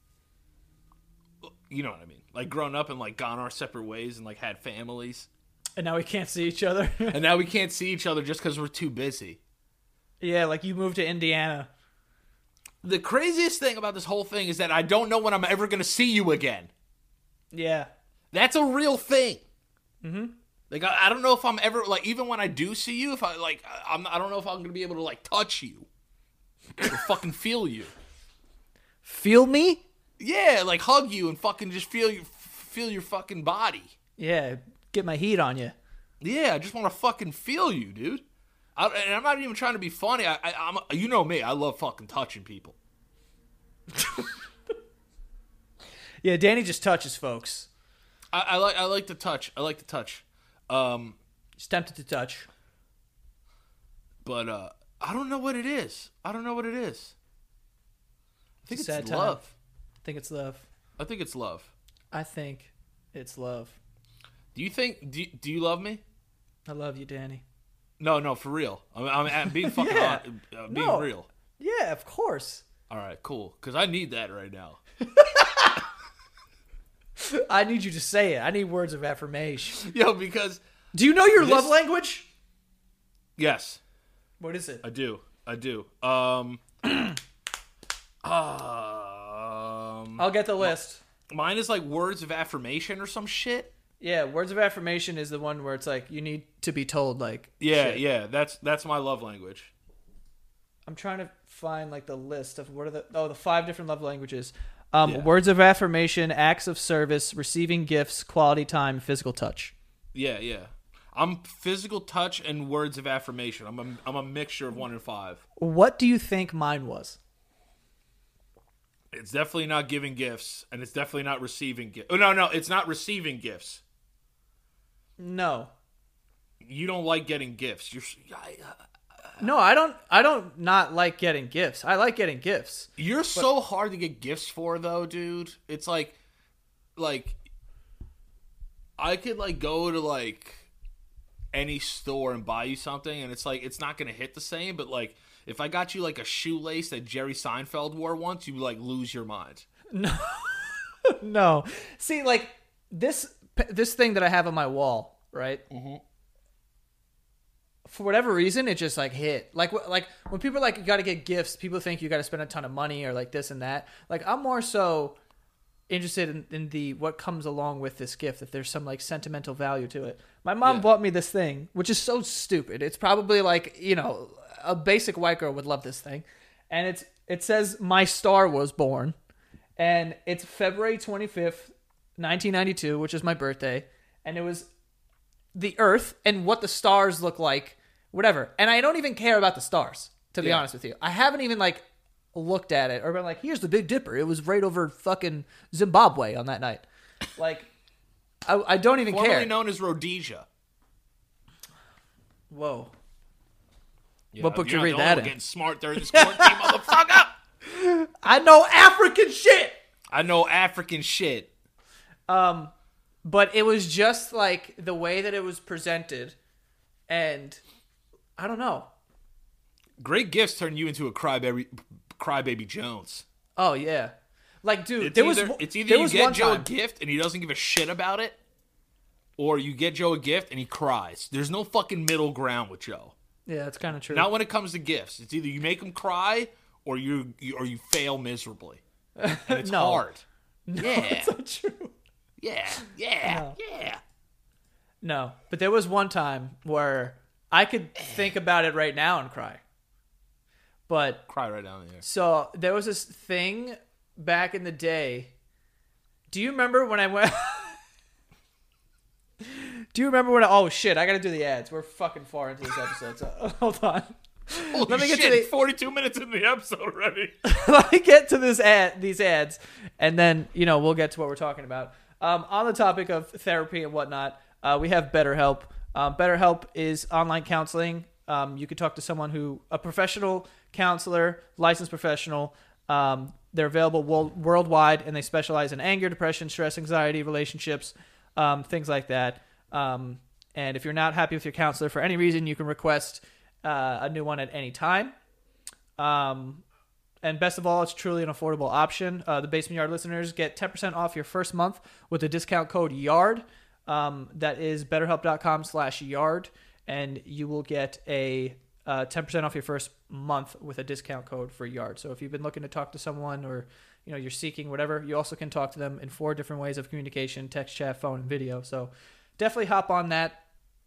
You know what I mean? Like grown up and like gone our separate ways and like had families. And now we can't see each other. And now we can't see each other just because we're too busy. Yeah, like you moved to Indiana. The craziest thing about this whole thing is that I don't know when I'm ever going to see you again. Yeah. That's a real thing. Mm-hmm. Like, I don't know if I'm ever, like, even when I do see you, if I don't know if I'm going to be able to, like, touch you. Or fucking feel you. Feel me? Yeah, like, hug you and fucking just feel your fucking body. Yeah, get my heat on you. Yeah, I just want to fucking feel you, dude. And I'm not even trying to be funny. I'm you know me. I love fucking touching people. Yeah, Danny just touches folks. I like to touch. I like to touch. He's tempted to touch. But I don't know what it is. I think it's sad love. Time. I think it's love. I think it's love. I think it's love. Do you love me? I love you, Danny. No, for real. I'm being fucking yeah. being real. Yeah, of course. All right, cool. Because I need that right now. I need you to say it. I need words of affirmation. Yo, because... Do you know your love language? Yes. What is it? I do. I'll get the list. Mine is like words of affirmation or some shit. Yeah, words of affirmation is the one where it's like you need to be told like shit. Yeah, that's my love language. I'm trying to find like the list of what are the 5 different love languages. Words of affirmation, acts of service, receiving gifts, quality time, physical touch. Yeah. I'm physical touch and words of affirmation. I'm a mixture of 1 and 5. What do you think mine was? It's definitely not giving gifts, and it's definitely not receiving gifts. Oh, no, it's not receiving gifts. No. You don't like getting gifts. No, I don't not like getting gifts. I like getting gifts. You're so hard to get gifts for, though, dude. It's like I could like go to like any store and buy you something, and it's like it's not gonna hit the same. But like if I got you like a shoelace that Jerry Seinfeld wore once, you would like lose your mind. No. See, like this thing that I have on my wall, right? Mm-hmm. For whatever reason, it just like hit. Like when people are like, you got to get gifts, people think you got to spend a ton of money or like this and that. Like I'm more so interested in the what comes along with this gift, if there's some like sentimental value to it. My mom bought me this thing, which is so stupid. It's probably like, you know, a basic white girl would love this thing. And it says my star was born. And it's February 25th, 1992, which is my birthday. And it was the Earth and what the stars look like, whatever. And I don't even care about the stars, to be honest with you. I haven't even like looked at it or been like, here's the Big Dipper. It was right over fucking Zimbabwe on that night. Like, I don't even care. Formerly known as Rhodesia. Whoa. Yeah, what book did you read that in? Getting smart during this quarantine, motherfucker. I know African shit. I know African shit. But it was just like the way that it was presented, and I don't know. Great gifts turn you into a crybaby Jones. Oh yeah, like dude, it's either you get Joe a gift and he doesn't give a shit about it, or you get Joe a gift and he cries. There's no fucking middle ground with Joe. Yeah, that's kind of true. Not when it comes to gifts. It's either you make him cry or you fail miserably. And it's hard. No, yeah, it's not true. Yeah. No, but there was one time where I could think about it right now and cry. But cry right down there. So there was this thing back in the day. Do you remember when I went? Oh shit! I gotta do the ads. We're fucking far into this episode. So hold on. Let me get to 42 minutes in the episode already. Let me get to these ads, and then we'll get to what we're talking about. On the topic of therapy and whatnot, we have BetterHelp. BetterHelp is online counseling. You could talk to someone a professional counselor, licensed professional. They're available worldwide, and they specialize in anger, depression, stress, anxiety, relationships, things like that. And if you're not happy with your counselor for any reason, you can request a new one at any time. And best of all, it's truly an affordable option. The Basement Yard listeners get 10% off your first month with the discount code YARD. That is betterhelp.com/yard. And you will get a 10% off your first month with a discount code for YARD. So if you've been looking to talk to someone or you're seeking whatever, you also can talk to them in 4 different ways of communication: text, chat, phone, and video. So definitely hop on that.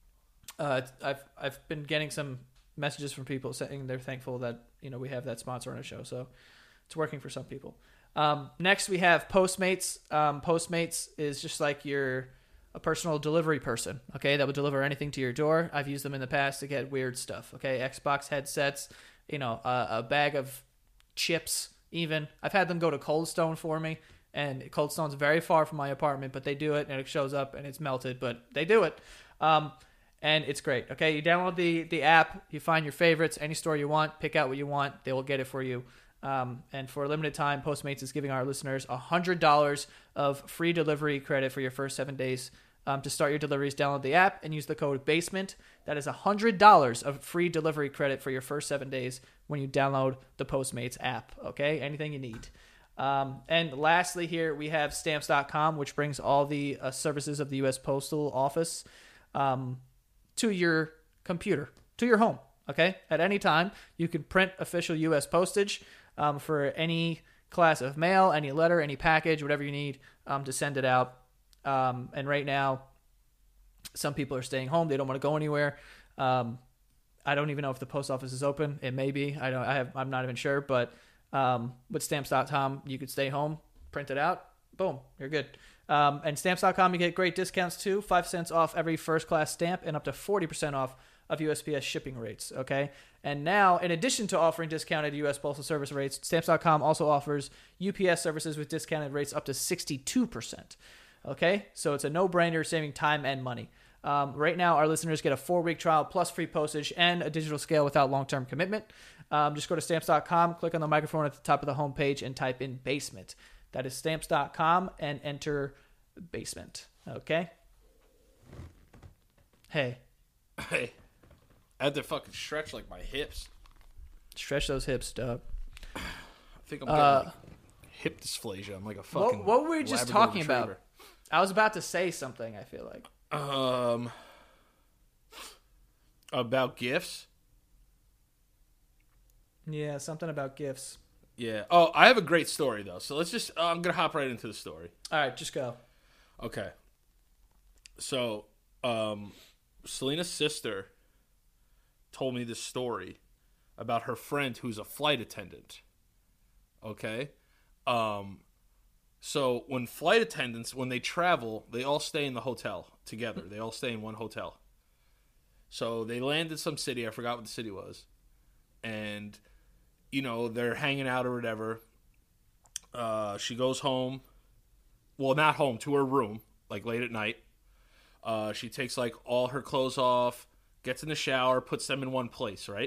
I've been getting some messages from people saying they're thankful that we have that sponsor on our show, so it's working for some people. Next we have Postmates. Postmates is just like a personal delivery person, okay, that would deliver anything to your door. I've used them in the past to get weird stuff, okay, Xbox headsets, a bag of chips even. I've had them go to Cold Stone for me, and Cold Stone's very far from my apartment, but they do it, and it shows up, and it's melted, but they do it. And it's great. Okay, you download the app, you find your favorites, any store you want, pick out what you want, they will get it for you. And for a limited time, Postmates is giving our listeners $100 of free delivery credit for your first 7 days. To start your deliveries, download the app and use the code BASEMENT. That is $100 of free delivery credit for your first 7 days when you download the Postmates app. Okay, anything you need. And lastly here, we have Stamps.com, which brings all the services of the U.S. Postal Office to your computer, to your home, okay? At any time, you can print official U.S. postage for any class of mail, any letter, any package, whatever you need to send it out. And right now, some people are staying home. They don't want to go anywhere. I don't even know if the post office is open. It may be. I'm not even sure. But with Stamps.com, you could stay home, print it out. Boom, you're good. And Stamps.com, you get great discounts too. 5 cents off every first-class stamp and up to 40% off of USPS shipping rates, okay? And now, in addition to offering discounted U.S. Postal Service rates, Stamps.com also offers UPS services with discounted rates up to 62%, okay? So it's a no-brainer, saving time and money. Right now, our listeners get a 4-week trial plus free postage and a digital scale without long-term commitment. Just go to Stamps.com, click on the microphone at the top of the homepage, and type in BASEMENT. That is Stamps.com, and enter BASEMENT. Okay? Hey. I had to fucking stretch like my hips. Stretch those hips, dog. I think I'm getting like hip dysplasia. I'm like a fucking What were we just talking retriever. about? I was about to say something, I feel like. About gifts? Yeah, something about gifts. Yeah. Oh, I have a great story, though. So let's just... I'm going to hop right into the story. All right, just go. Okay. So, Selena's sister told me this story about her friend who's a flight attendant. Okay? So when flight attendants, when they travel, they all stay in the hotel together. They all stay in one hotel. So they land in some city. I forgot what the city was. And, they're hanging out or whatever. She goes home. Well, not home, to her room, like late at night. She takes like all her clothes off, gets in the shower, puts them in one place, right?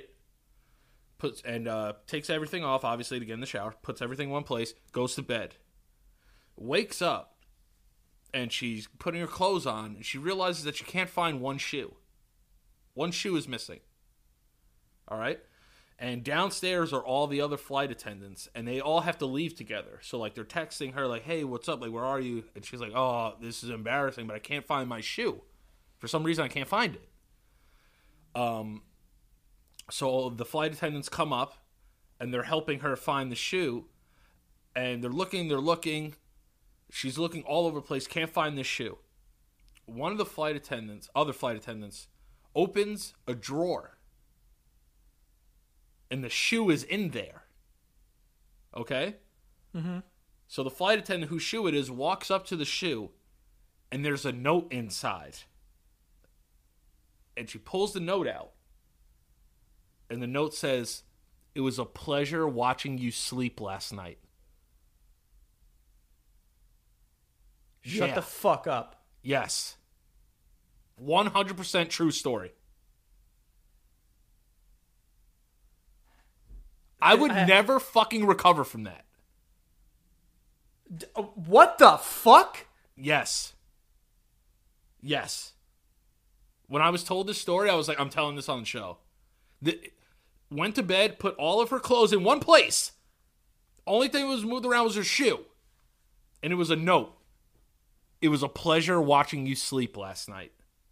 Takes everything off, obviously, to get in the shower, puts everything in one place, goes to bed. Wakes up, and she's putting her clothes on, and she realizes that she can't find one shoe. One shoe is missing. All right? And downstairs are all the other flight attendants, and they all have to leave together. So, like, they're texting her, like, hey, what's up? Like, where are you? And she's like, oh, this is embarrassing, but I can't find my shoe. For some reason, I can't find it. So the flight attendants come up, and they're helping her find the shoe. And they're looking. She's looking all over the place, can't find this shoe. One of the other flight attendants, opens a drawer. And the shoe is in there. Okay? Mm-hmm. So the flight attendant whose shoe it is walks up to the shoe, and there's a note inside. And she pulls the note out. And the note says, "It was a pleasure watching you sleep last night." Shut the fuck up. Yes. 100% true story. I would never fucking recover from that. What the fuck? Yes. When I was told this story, I was like, I'm telling this on the show. Went to bed, put all of her clothes in one place. Only thing that was moved around was her shoe. And it was a note. It was a pleasure watching you sleep last night.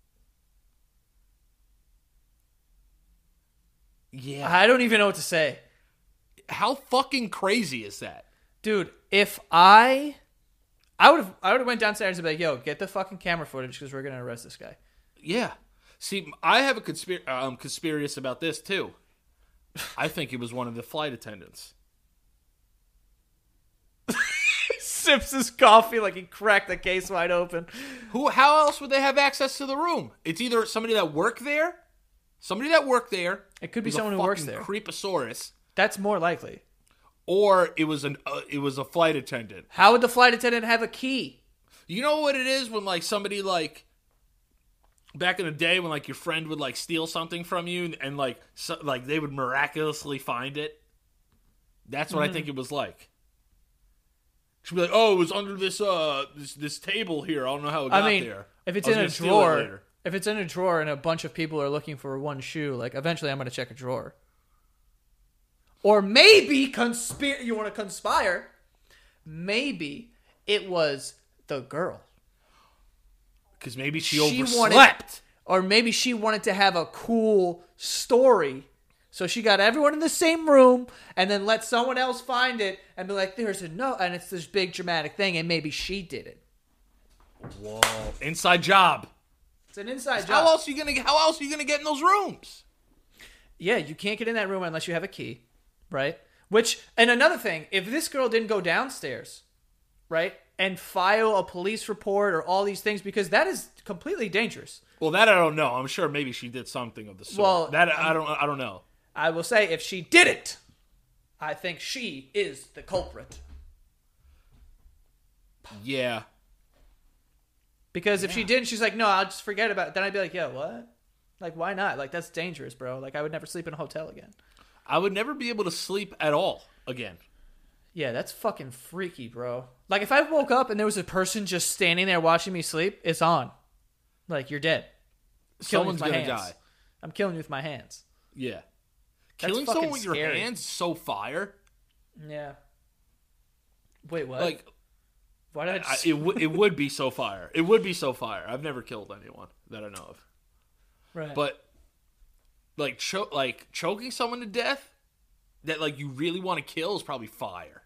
Yeah. I don't even know what to say. How fucking crazy is that? Dude, if I would have went downstairs and be like, yo, get the fucking camera footage because we're going to arrest this guy. Yeah. See, I have a conspiracy about this, too. I think it was one of the flight attendants. Sips his coffee like he cracked the case wide open. How else would they have access to the room? It's either somebody that worked there. It could be someone who works there. Creeposaurus. That's more likely. Or it was a flight attendant. How would the flight attendant have a key? You know what it is when like somebody like back in the day when like your friend would like steal something from you and like they would miraculously find it. That's what I think it was like. She'd be like, "Oh, it was under this table here. I don't know how it got there." If it's in a drawer, if it's in a drawer and a bunch of people are looking for one shoe, like eventually I'm going to check a drawer. Or maybe you want to conspire? Maybe it was the girl. Because maybe she overslept. Or maybe she wanted to have a cool story. So she got everyone in the same room and then let someone else find it and be like, there's a note. And it's this big dramatic thing. And maybe she did it. Whoa. Inside job. It's an inside job. How else are you gonna get in those rooms? Yeah, you can't get in that room unless you have a key. Right? And another thing, if this girl didn't go downstairs, right, and file a police report or all these things, because that is completely dangerous. Well, that I don't know. I'm sure maybe she did something of the sort. Well, that I don't know. I will say, if she did it, I think she is the culprit. Yeah. Because if she didn't, she's like, no, I'll just forget about it. Then I'd be like, yo, what? Like, why not? Like, that's dangerous, bro. Like, I would never sleep in a hotel again. I would never be able to sleep at all again. Yeah, that's fucking freaky, bro. Like, if I woke up and there was a person just standing there watching me sleep, it's on. Like, you're dead. Someone's gonna die. I'm killing you with my hands. Yeah. That's Killing someone with scary. your hands is so fire. Yeah. Wait, what? Like, why did I just... it would be so fire. It would be so fire. I've never killed anyone that I know of. Right. But like choking someone to death that like you really want to kill is probably fire.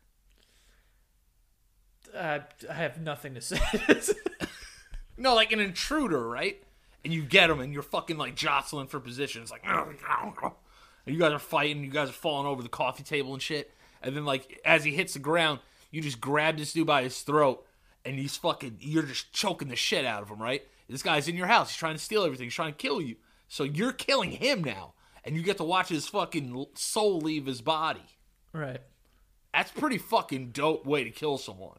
I have nothing to say. No, like an intruder, right? And you get them and you're fucking like jostling for position. It's like, And you guys are fighting. You guys are falling over the coffee table and shit. And then, like, as he hits the ground, you just grab this dude by his throat. And you're just choking the shit out of him, right? This guy's in your house. He's trying to steal everything. He's trying to kill you. So you're killing him now. And you get to watch his fucking soul leave his body. Right. That's a pretty fucking dope way to kill someone.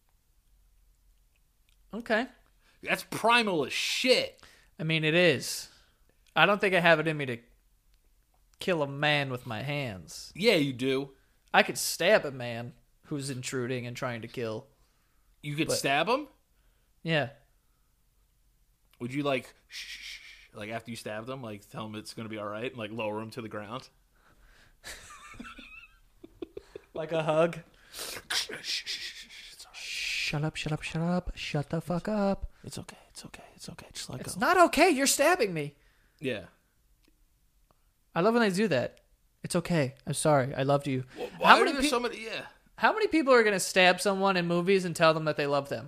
Okay. That's primal as shit. I mean, it is. I don't think I have it in me to kill a man with my hands. Yeah, you do. I could stab a man who's intruding and trying to kill. You could stab him? Yeah. Would you, like, shh, like, after you stabbed him, like, tell him it's going to be all right and, like, lower him to the ground? Like a hug? Shut up, shut up, shut up. Shut the fuck up. It's okay, it's okay, it's okay. Just let go. It's not okay. You're stabbing me. Yeah. I love when they do that. It's okay. I'm sorry. I loved you. Well, why are there somebody... Yeah. How many people are going to stab someone in movies and tell them that they love them?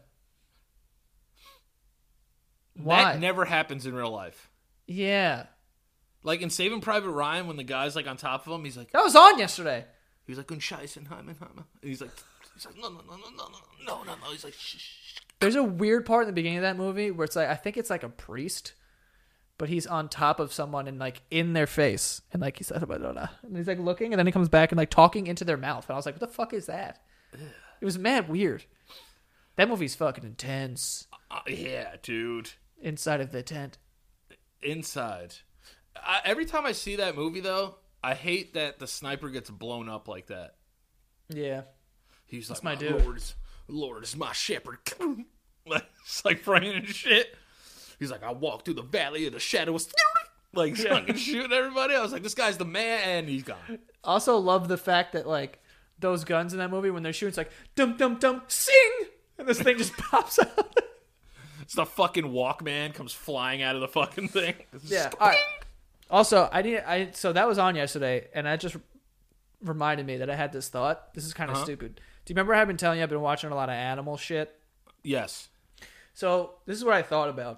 Why? That never happens in real life. Yeah. Like in Saving Private Ryan, when the guy's like on top of him, he's like... That was on yesterday. He's like, Scheißenheimen. And he's like, no. He's like, shh. There's a weird part in the beginning of that movie where it's like, I think it's like a priest, but he's on top of someone and like in their face. And like he said, and he's like looking and then he comes back and like talking into their mouth. And I was like, what the fuck is that? It was mad weird. That movie's fucking intense. Yeah, dude. Inside of the tent. Inside. Every time I see that movie, though, I hate that the sniper gets blown up like that. Yeah. He's that's like, my dude. Lord is my shepherd. It's like praying and shit. He's like, I walk through the valley of the shadows. Like, fucking shooting everybody. I was like, this guy's the man, and he's gone. Also love the fact that, like, those guns in that movie, when they're shooting, it's like, dum, dum, dum, sing! And this thing just pops out. It's the fucking Walkman comes flying out of the fucking thing. Yeah. All right. Also, so that was on yesterday, and that just reminded me that I had this thought. This is kind of stupid. Do you remember I've been telling you I've been watching a lot of animal shit? Yes. So this is what I thought about.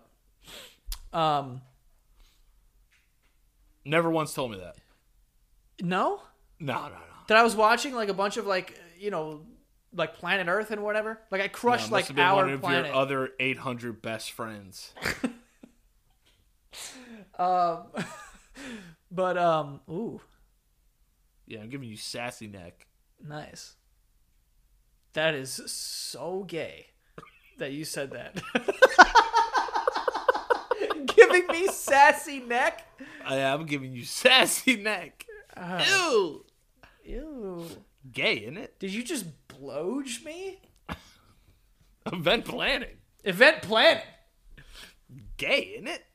Never once told me that. No? No. That I was watching like a bunch of like, you know, like Planet Earth and whatever. Like I crushed like our one of planet. Your other 800 best friends. But ooh. Yeah, I'm giving you sassy neck. Nice. That is so gay that you said that. Giving me sassy neck? I'm giving you sassy neck. Ew. Ew. Gay, isn't it? Did you just blowge me? Event planning. Event planning. Gay, isn't it?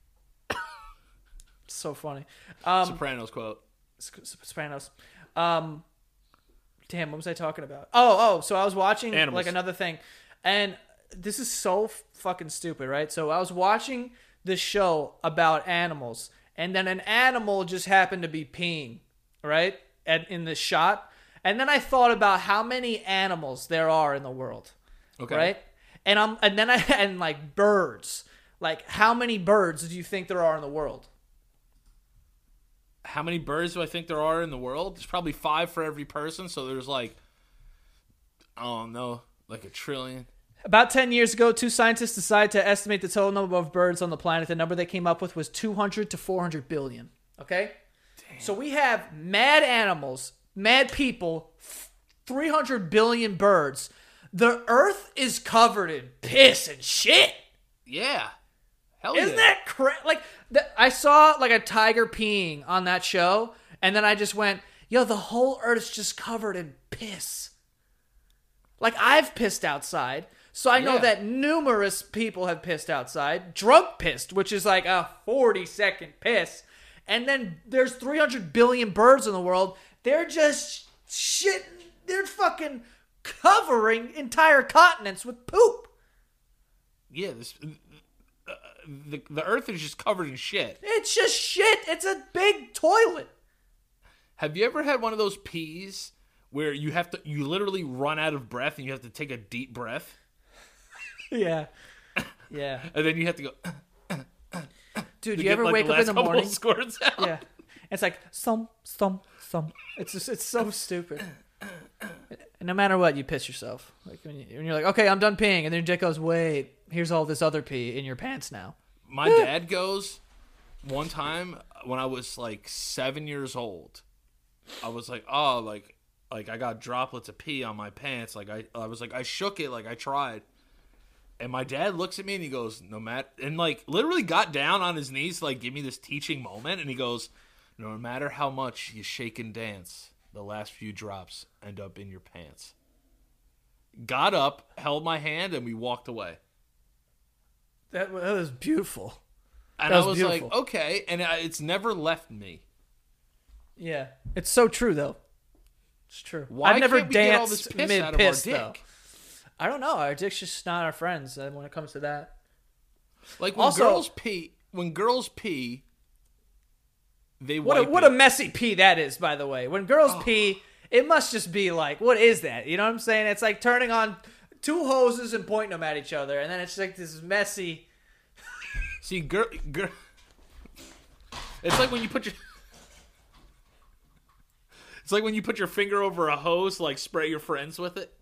So funny. Sopranos quote. Sopranos. Damn, what was I talking about? Oh, so I was watching Animals. like another thing. And this is so fucking stupid, right? So I was watching this show about animals, and then an animal just happened to be peeing, right? In the shot. And then I thought about how many animals there are in the world. Okay. Right? And like birds. Like how many birds do you think there are in the world? How many birds do I think there are in the world? There's probably 5 for every person, so there's like, I don't know, like a trillion. About 10 years ago, 2 scientists decided to estimate the total number of birds on the planet. The number they came up with was 200 to 400 billion. Okay? Damn. So we have mad animals, mad people, 300 billion birds. The earth is covered in piss and shit. Yeah. Hell Isn't that crazy? Like, I saw like a tiger peeing on that show, and then I just went, yo, the whole earth's just covered in piss. Like, I've pissed outside, so I know that numerous people have pissed outside. Drunk pissed, which is like a 40-second piss. And then there's 300 billion birds in the world. They're just shitting. They're fucking covering entire continents with poop. Yeah, the earth is just covered in shit. It's just shit. It's a big toilet. Have you ever had one of those pees where you literally run out of breath and you have to take a deep breath? Yeah. Yeah. And then you have to go. Dude, you ever wake up in the morning? Squirts out. Yeah. it's like some. It's just, it's so stupid. And no matter what, you piss yourself. Like when you're like, okay, I'm done peeing, and then your dick goes, wait, here's all this other pee in your pants now. My dad goes, one time when I was like 7 years old, I was like, oh, like I got droplets of pee on my pants. Like I was like, I shook it, like I tried. And my dad looks at me and he goes, no matter, and like literally got down on his knees to like give me this teaching moment. And he goes, no matter how much you shake and dance, the last few drops end up in your pants. Got up, held my hand, and we walked away. That was beautiful. And I was beautiful. Like, okay. And it's never left me. Yeah. It's so true, though. It's true. Why I've never can't we get all this danced piss out mid-piss, of our though. dick? I don't know. Our dick's just not our friends when it comes to that. Like when girls pee, they wipe what a messy pee that is, by the way. When girls pee, it must just be like, what is that? You know what I'm saying? It's like turning on two hoses and pointing them at each other, and then it's like this messy. See, girl, it's like when you put your. It's like when you put your finger over a hose to like spray your friends with it.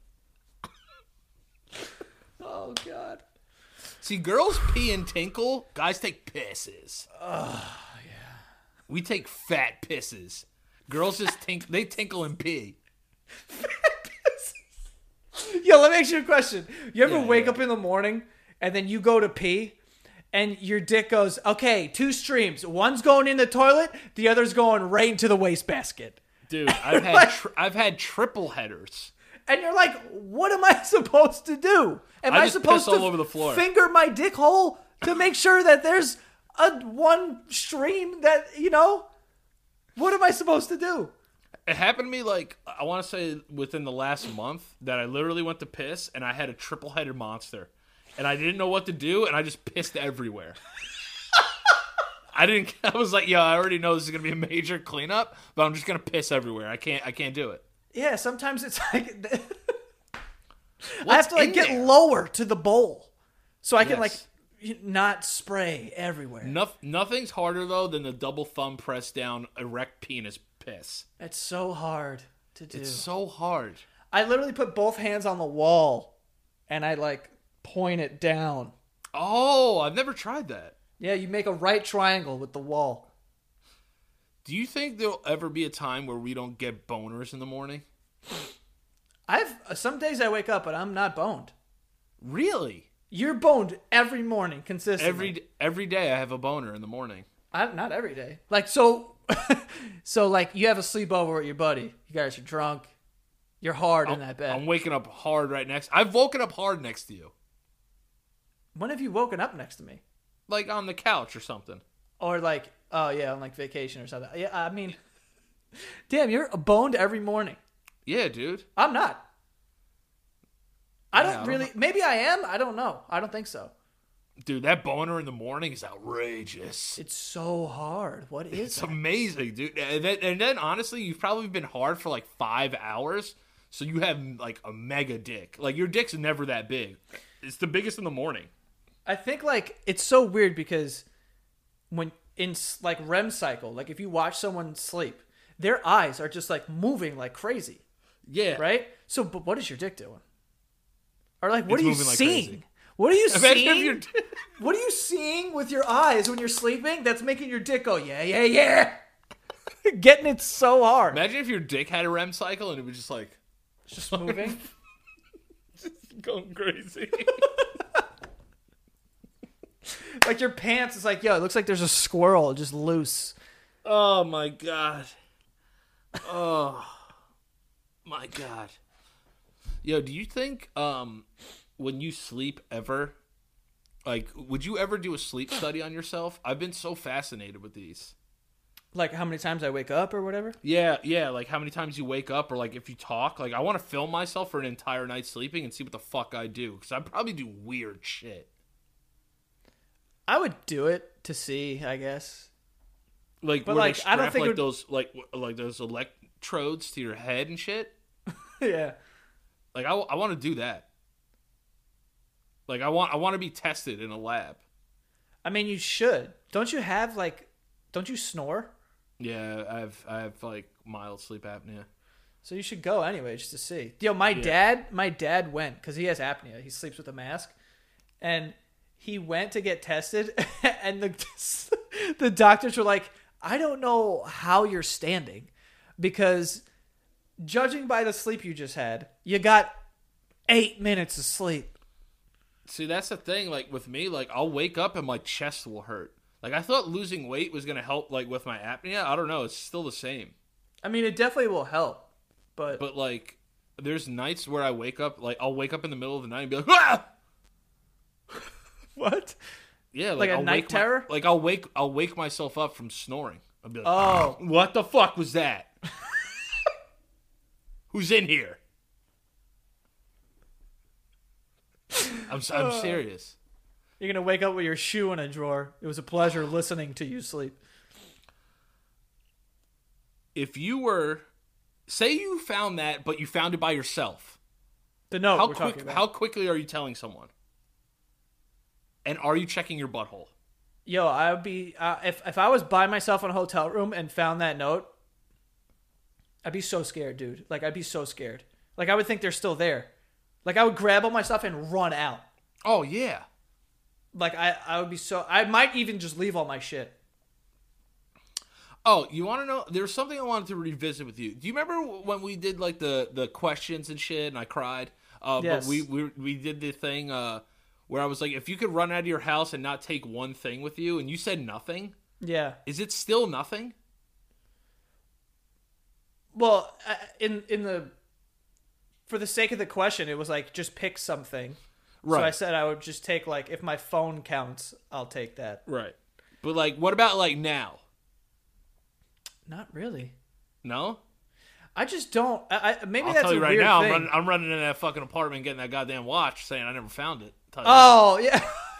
Oh God. See, girls pee and tinkle. Guys take pisses. Oh yeah. We take fat pisses. Girls just they tinkle and pee. Fat pisses. Yo, let me ask you a question. You ever wake up in the morning and then you go to pee and your dick goes, okay, two streams. One's going in the toilet, the other's going right into the wastebasket. Dude, I've had triple headers. And you're like, what am I supposed to do? Am I supposed to all over the floor. Finger my dick hole to make sure that there's one stream that, you know? What am I supposed to do? It happened to me, like, I want to say within the last month that I literally went to piss and I had a triple-headed monster. And I didn't know what to do, and I just pissed everywhere. I was like, yo, I already know this is going to be a major cleanup, but I'm just going to piss everywhere. I can't do it. Yeah, sometimes it's like I have to like get lower to the bowl so I can like not spray everywhere. Nothing's harder though than the double thumb press down erect penis piss. It's so hard to do. It's so hard. I literally put both hands on the wall and I like point it down. Oh, I've never tried that. Yeah, you make a right triangle with the wall. Do you think there'll ever be a time where we don't get boners in the morning? Some days I wake up and I'm not boned. Really? You're boned every morning consistently. Every day I have a boner in the morning. Not every day. Like so like you have a sleepover with your buddy. You guys are drunk. You're hard in that bed. I'm waking up hard I've woken up hard next to you. When have you woken up next to me? Like on the couch or something. Or like, oh yeah, on like vacation or something. Yeah, I mean, damn, you're boned every morning. Yeah, dude. I'm not. I don't really. Maybe I am. I don't know. I don't think so. Dude, that boner in the morning is outrageous. It's so hard. What is It's amazing, dude. And then, honestly, you've probably been hard for like 5 hours, so you have like a mega dick. Like, your dick's never that big. It's the biggest in the morning. I think like it's so weird because when in like REM cycle, like if you watch someone sleep, their eyes are just like moving like crazy. Yeah. Right? So, but what is your dick doing? Or like, what are you seeing? Like what are you seeing? What are you seeing with your eyes when you're sleeping that's making your dick go, yeah, yeah, yeah? Getting it so hard. Imagine if your dick had a REM cycle and it was just like... Just moving? Just going crazy. Like your pants is like, yo, it looks like there's a squirrel just loose. Oh, my God. Oh, my God. Yo, do you think when you sleep ever, like, would you ever do a sleep study on yourself? I've been so fascinated with these. Like how many times I wake up or whatever? Yeah, like how many times you wake up or like if you talk. Like I want to film myself for an entire night sleeping and see what the fuck I do because I probably do weird shit. I would do it to see, I guess. Like, but like, I don't think like those like those electrodes to your head and shit. Yeah. Like I want to do that. Like I want to be tested in a lab. I mean, you should. Don't you have like? Don't you snore? Yeah, I have like mild sleep apnea. So you should go anyway just to see. Yo, my dad went because he has apnea. He sleeps with a mask, and he went to get tested, and the doctors were like, "I don't know how you're standing, because judging by the sleep you just had, you got 8 minutes of sleep." See, that's the thing. Like with me, like I'll wake up and my chest will hurt. Like I thought losing weight was gonna help, like with my apnea. I don't know. It's still the same. I mean, it definitely will help. But like, there's nights where I wake up, like I'll wake up in the middle of the night and be like, ah! What? Yeah, like a night terror. I'll wake myself up from snoring. I'll be like, oh, what the fuck was that? Who's in here? I'm serious. You're gonna wake up with your shoe in a drawer. It was a pleasure listening to you sleep. If you were. Say you found that, but you found it by yourself. The note we're talking about. How quickly are you telling someone? And are you checking your butthole? Yo, I would be if I was by myself in a hotel room and found that note, I'd be so scared, dude. Like I'd be so scared. Like I would think they're still there. Like I would grab all my stuff and run out. Oh yeah. Like I would be so. I might even just leave all my shit. Oh, you want to know? There's something I wanted to revisit with you. Do you remember when we did like the questions and shit, and I cried? Yes. But we did the thing where I was like, if you could run out of your house and not take one thing with you, and you said nothing. Yeah. Is it still nothing? Well, for the sake of the question, it was like just pick something. Right. So I said I would just take like if my phone counts, I'll take that. Right. But like, what about like now? Not really. No? I just don't. Maybe I'll that's tell you a right weird now. thing. I'm running in that fucking apartment, getting that goddamn watch, saying I never found it. Oh yeah,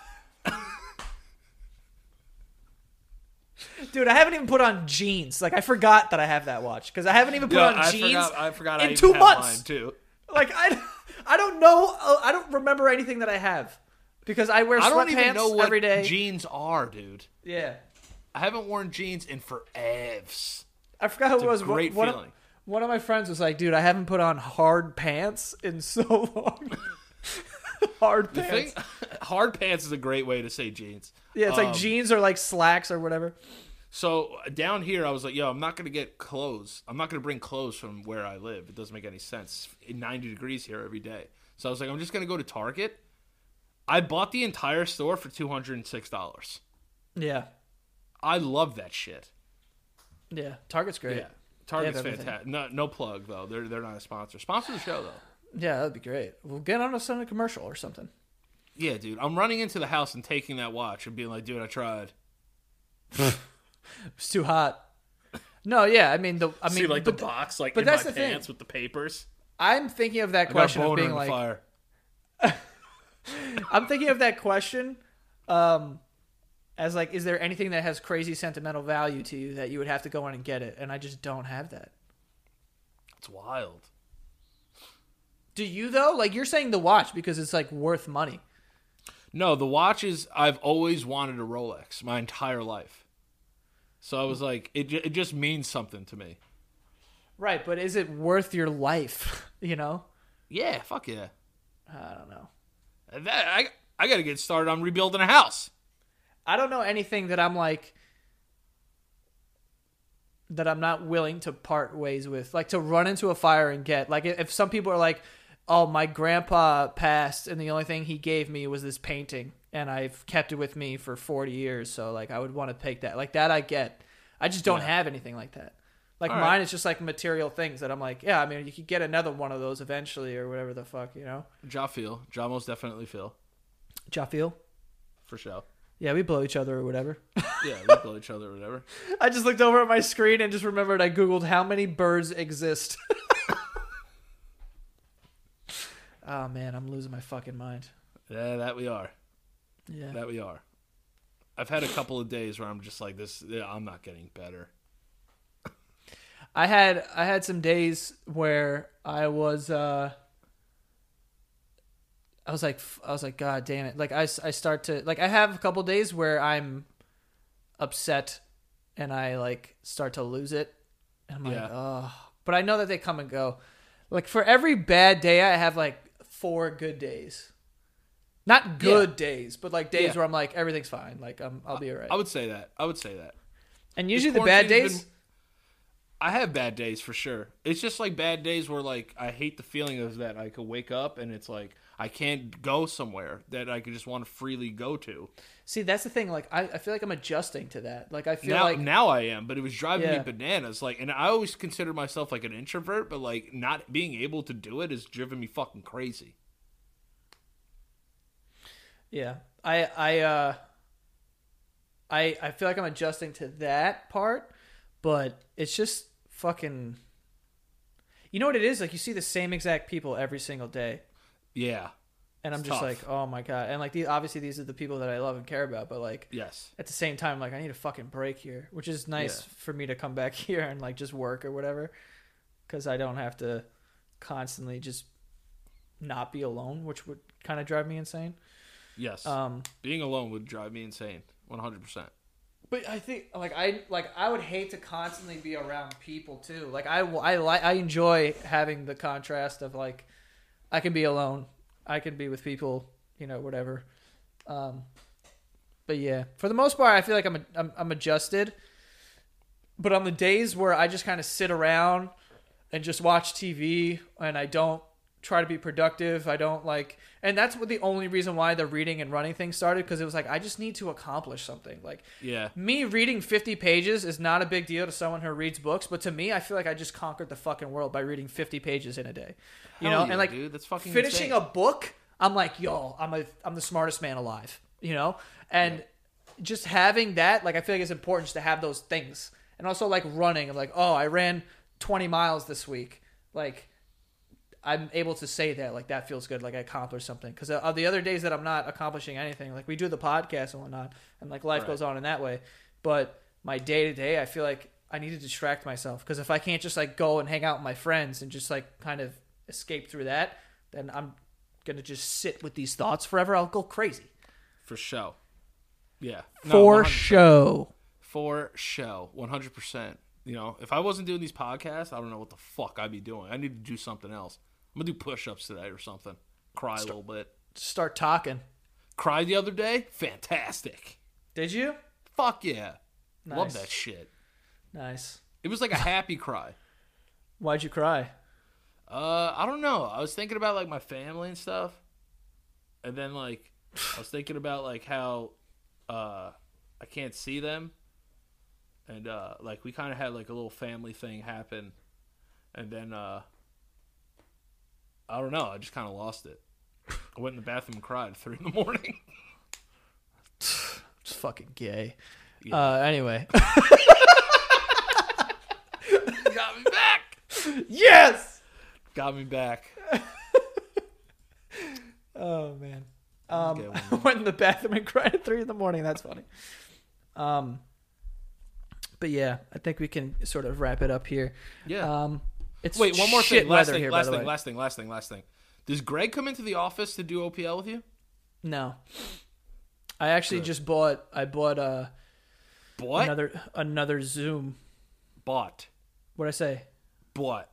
dude, I haven't even put on jeans. Like I forgot that I have that watch because I haven't even put on jeans. I forgot. In I 2 months mine too. Like I don't know. I don't remember anything that I have because I wear sweatpants every day. Jeans are, dude. Yeah. I haven't worn jeans in forever. I forgot who it was. Great feeling. One of my friends was like, dude, I haven't put on hard pants in so long. Hard pants. Hard pants is a great way to say jeans. Yeah, it's like jeans or like slacks or whatever. So down here, I was like, yo, I'm not going to get clothes. I'm not going to bring clothes from where I live. It doesn't make any sense. It's 90 degrees here every day. So I was like, I'm just going to go to Target. I bought the entire store for $206. Yeah. I love that shit. Yeah, Target's great. Yeah, Target's fantastic. No plug though. They're not a sponsor. Sponsor the show though. Yeah, that'd be great. We'll get on a commercial or something. Yeah, dude. I'm running into the house and taking that watch and being like, dude, I tried. It's too hot. No, yeah. I mean, see, like the box, like in my pants with the papers. I'm thinking of that question of being like, fire. I'm thinking of that question. As like, is there anything that has crazy sentimental value to you that you would have to go in and get it? And I just don't have that. It's wild. Do you though? Like you're saying the watch because it's like worth money. No, the watch is, I've always wanted a Rolex my entire life. So I was like, it just means something to me. Right, but is it worth your life? You know? Yeah, fuck yeah. I don't know. I got to get started on rebuilding a house. I don't know anything that I'm like, that I'm not willing to part ways with. Like to run into a fire and get. Like if some people are like, oh, my grandpa passed and the only thing he gave me was this painting and I've kept it with me for 40 years. So like I would want to take that. Like that I get. I just don't have anything like that. Like all mine is just like material things that I'm like, yeah, I mean, you could get another one of those eventually or whatever the fuck, you know? Ja most definitely feel. Ja feel? For sure. Yeah, we blow each other or whatever. Yeah, we blow each other or whatever. I just looked over at my screen and just remembered I Googled how many birds exist. Oh, man, I'm losing my fucking mind. Yeah, that we are. Yeah. That we are. I've had a couple of days where I'm just like this. Yeah, I'm not getting better. I had some days where I was like, God damn it. Like I start to, like, I have a couple days where I'm upset and I like start to lose it. And I'm like, oh. But I know that they come and go. Like for every bad day, I have like 4 good days. Not good days, but like days where I'm like, everything's fine. Like I'll be all right. I would say that. And usually the bad days... I have bad days for sure. It's just like bad days where like I hate the feeling of that I could wake up and it's like I can't go somewhere that I could just want to freely go to. See, that's the thing. Like I feel like I'm adjusting to that. Like I feel now I am, but it was driving me bananas. Like, and I always consider myself like an introvert, but like not being able to do it has driven me fucking crazy. Yeah, I feel like I'm adjusting to that part, but it's just fucking. You know what it is? Like you see the same exact people every single day. Yeah. And I'm just tough. Like, oh my God. And like obviously these are the people that I love and care about, but like yes. At the same time, like I need a fucking break here, which is nice for me to come back here and like just work or whatever. Cause I don't have to constantly just not be alone, which would kind of drive me insane. Yes. Being alone would drive me insane. 100%. But I think I would hate to constantly be around people too. Like I enjoy having the contrast of like I can be alone, I can be with people, you know, whatever. But yeah, for the most part, I feel like I'm adjusted. But on the days where I just kind of sit around and just watch TV and I don't try to be productive, I don't like, and that's what the only reason why the reading and running thing started, because it was like I just need to accomplish something. Like me reading 50 pages is not a big deal to someone who reads books, but to me I feel like I just conquered the fucking world by reading 50 pages in a day. You know, and like dude, that's fucking finishing insane. A book, I'm like, yo, I'm the smartest man alive, you know? And just having that, like I feel like it's important just to have those things. And also like running, I'm like, oh, I ran 20 miles this week. Like I'm able to say that, like, that feels good, like I accomplished something. Because the other days that I'm not accomplishing anything, like we do the podcast and whatnot, and like life goes on in that way. But my day to day, I feel like I need to distract myself. Because if I can't just like go and hang out with my friends and just like kind of escape through that, then I'm gonna just sit with these thoughts forever. I'll go crazy. For show. Yeah. For show. 100%. You know, if I wasn't doing these podcasts, I don't know what the fuck I'd be doing. I need to do something else. I'm going to do push-ups today or something. Cry a little bit. Start talking. Cried the other day? Fantastic. Did you? Fuck yeah. Nice. Love that shit. Nice. It was like a happy cry. Why'd you cry? I don't know. I was thinking about like my family and stuff. And then like I was thinking about like how I can't see them. And like we kind of had like a little family thing happen. And then I don't know. I just kind of lost it. I went in the bathroom and cried at 3 a.m. It's fucking gay. Yeah. Anyway. Got me back. Yes! Got me back. Oh, man. I went in the bathroom and cried at 3 a.m. That's funny. But yeah, I think we can sort of wrap it up here. Yeah. It's Wait, one more thing. Last thing. Does Greg come into the office to do OPL with you? No. I actually just bought another Zoom. Bought. What'd I say? Bought.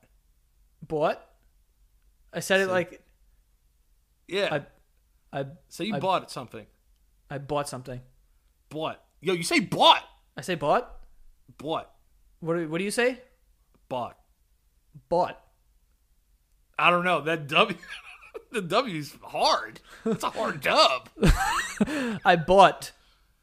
I said it like yeah. So you bought something. I bought something. Bought. Yo, you say bought. I say bought? Bought. What do you say? Bought. I don't know. That W the W's hard. It's a hard dub. I bought.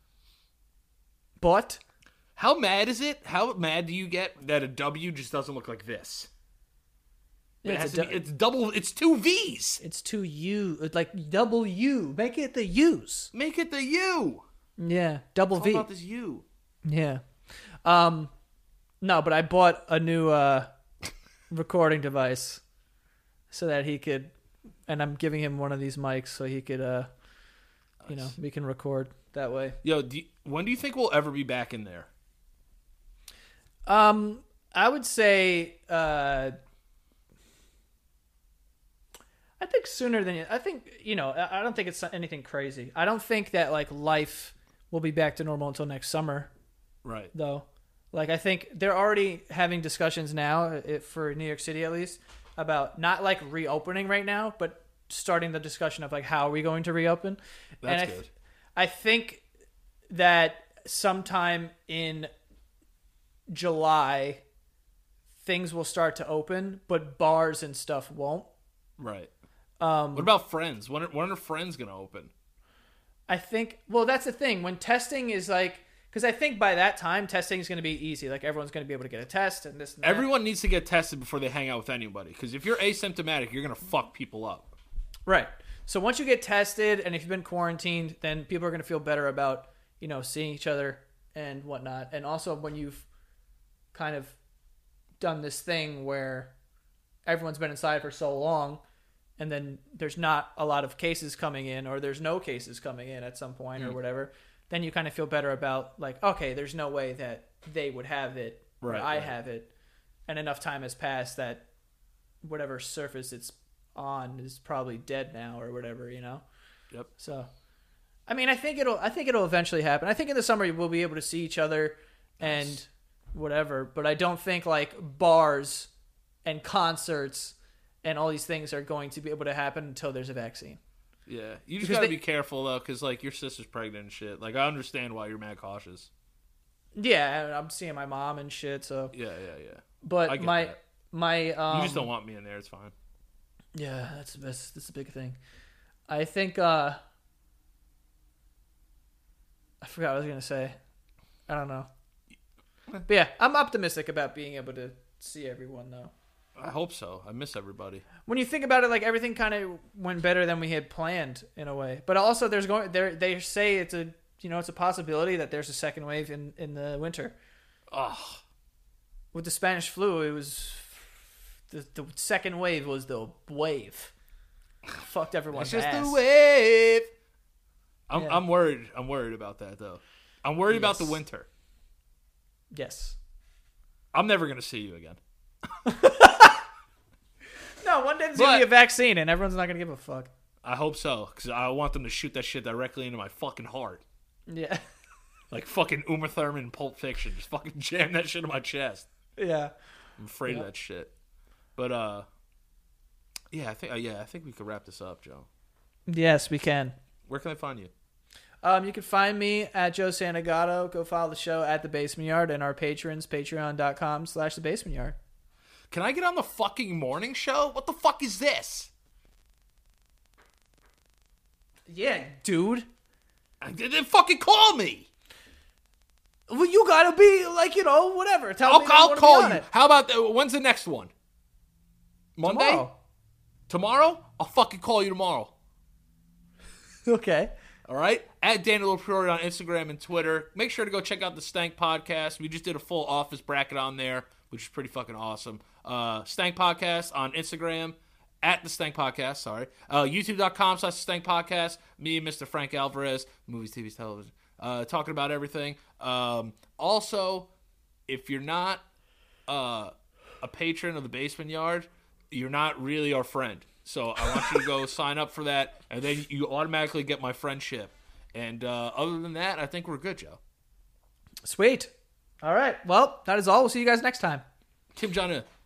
How mad is it? How mad do you get that a W just doesn't look like this? Yeah, it's double. It's 2 V's. It's 2 U. It's like double U. Make it the U's. Make it the U. Yeah, double it's V. All about this U. Yeah. No, but I bought a new recording device so that he could, and I'm giving him one of these mics so he could, you know, we can record that way. Yo, when do you think we'll ever be back in there? I would say, I think sooner than I think. You know, I don't think it's anything crazy. I don't think that like life will be back to normal until next summer. Right. Though. Like, I think they're already having discussions now, for New York City at least, about not like reopening right now, but starting the discussion of like how are we going to reopen. That's good. I think that sometime in July things will start to open, but bars and stuff won't. Right. What about Friends? When are Friends going to open? I think, well, that's the thing. When testing is like, because I think by that time, testing is going to be easy. Like, everyone's going to be able to get a test and this and that. Everyone needs to get tested before they hang out with anybody. Because if you're asymptomatic, you're going to fuck people up. Right. So once you get tested and if you've been quarantined, then people are going to feel better about, seeing each other and whatnot. And also when you've kind of done this thing where everyone's been inside for so long and then there's not a lot of cases coming in, or there's no cases coming in at some point or whatever, then you kind of feel better about like, okay, there's no way that they would have it or I have it. And enough time has passed that whatever surface it's on is probably dead now or whatever, Yep. So, I mean, I think it'll eventually happen. I think in the summer we'll be able to see each other and whatever, but I don't think like bars and concerts and all these things are going to be able to happen until there's a vaccine. Yeah, you just gotta be careful though, because like your sister's pregnant and shit. Like I understand why you're mad cautious. Yeah, I'm seeing my mom and shit. So yeah. But my you just don't want me in there. It's fine. Yeah, that's a big thing. I think I forgot what I was gonna say. I don't know. But yeah, I'm optimistic about being able to see everyone though. I hope so. I miss everybody. When you think about it, like everything kind of went better than we had planned in a way. But also, they say it's a possibility that there's a second wave in the winter. Oh, with the Spanish flu, it was the second wave was the wave. Fucked everyone's ass. It's just the wave. I'm worried. I'm worried about that though. I'm worried about the winter. Yes. I'm never gonna see you again. No, one day there's going to be a vaccine and everyone's not going to give a fuck. I hope so, because I want them to shoot that shit directly into my fucking heart. Yeah. Like fucking Uma Thurman in Pulp Fiction. Just fucking jam that shit in my chest. Yeah. I'm afraid of that shit. But, I think we could wrap this up, Joe. Yes, we can. Where can I find you? You can find me at Joe Santagato. Go follow the show at The Basement Yard and our patrons, patreon.com/The Basement Yard. Can I get on the fucking morning show? What the fuck is this? Yeah, dude. Then fucking call me. Well, you gotta be like, whatever. I'll call you. How about when's the next one? Monday? Tomorrow? I'll fucking call you tomorrow. Okay. All right? At Daniel Priori on Instagram and Twitter. Make sure to go check out the Stank Podcast. We just did a full office bracket on there, which is pretty fucking awesome. Stank Podcast on Instagram, at the Stank Podcast, sorry. YouTube.com/Stank Podcast. Me and Mr. Frank Alvarez, movies, TVs, television, talking about everything. Also, if you're not a patron of the Basement Yard, you're not really our friend. So I want you to go sign up for that, and then you automatically get my friendship. And other than that, I think we're good, Joe. Sweet. All right. Well, that is all. We'll see you guys next time. Kim Jong-un.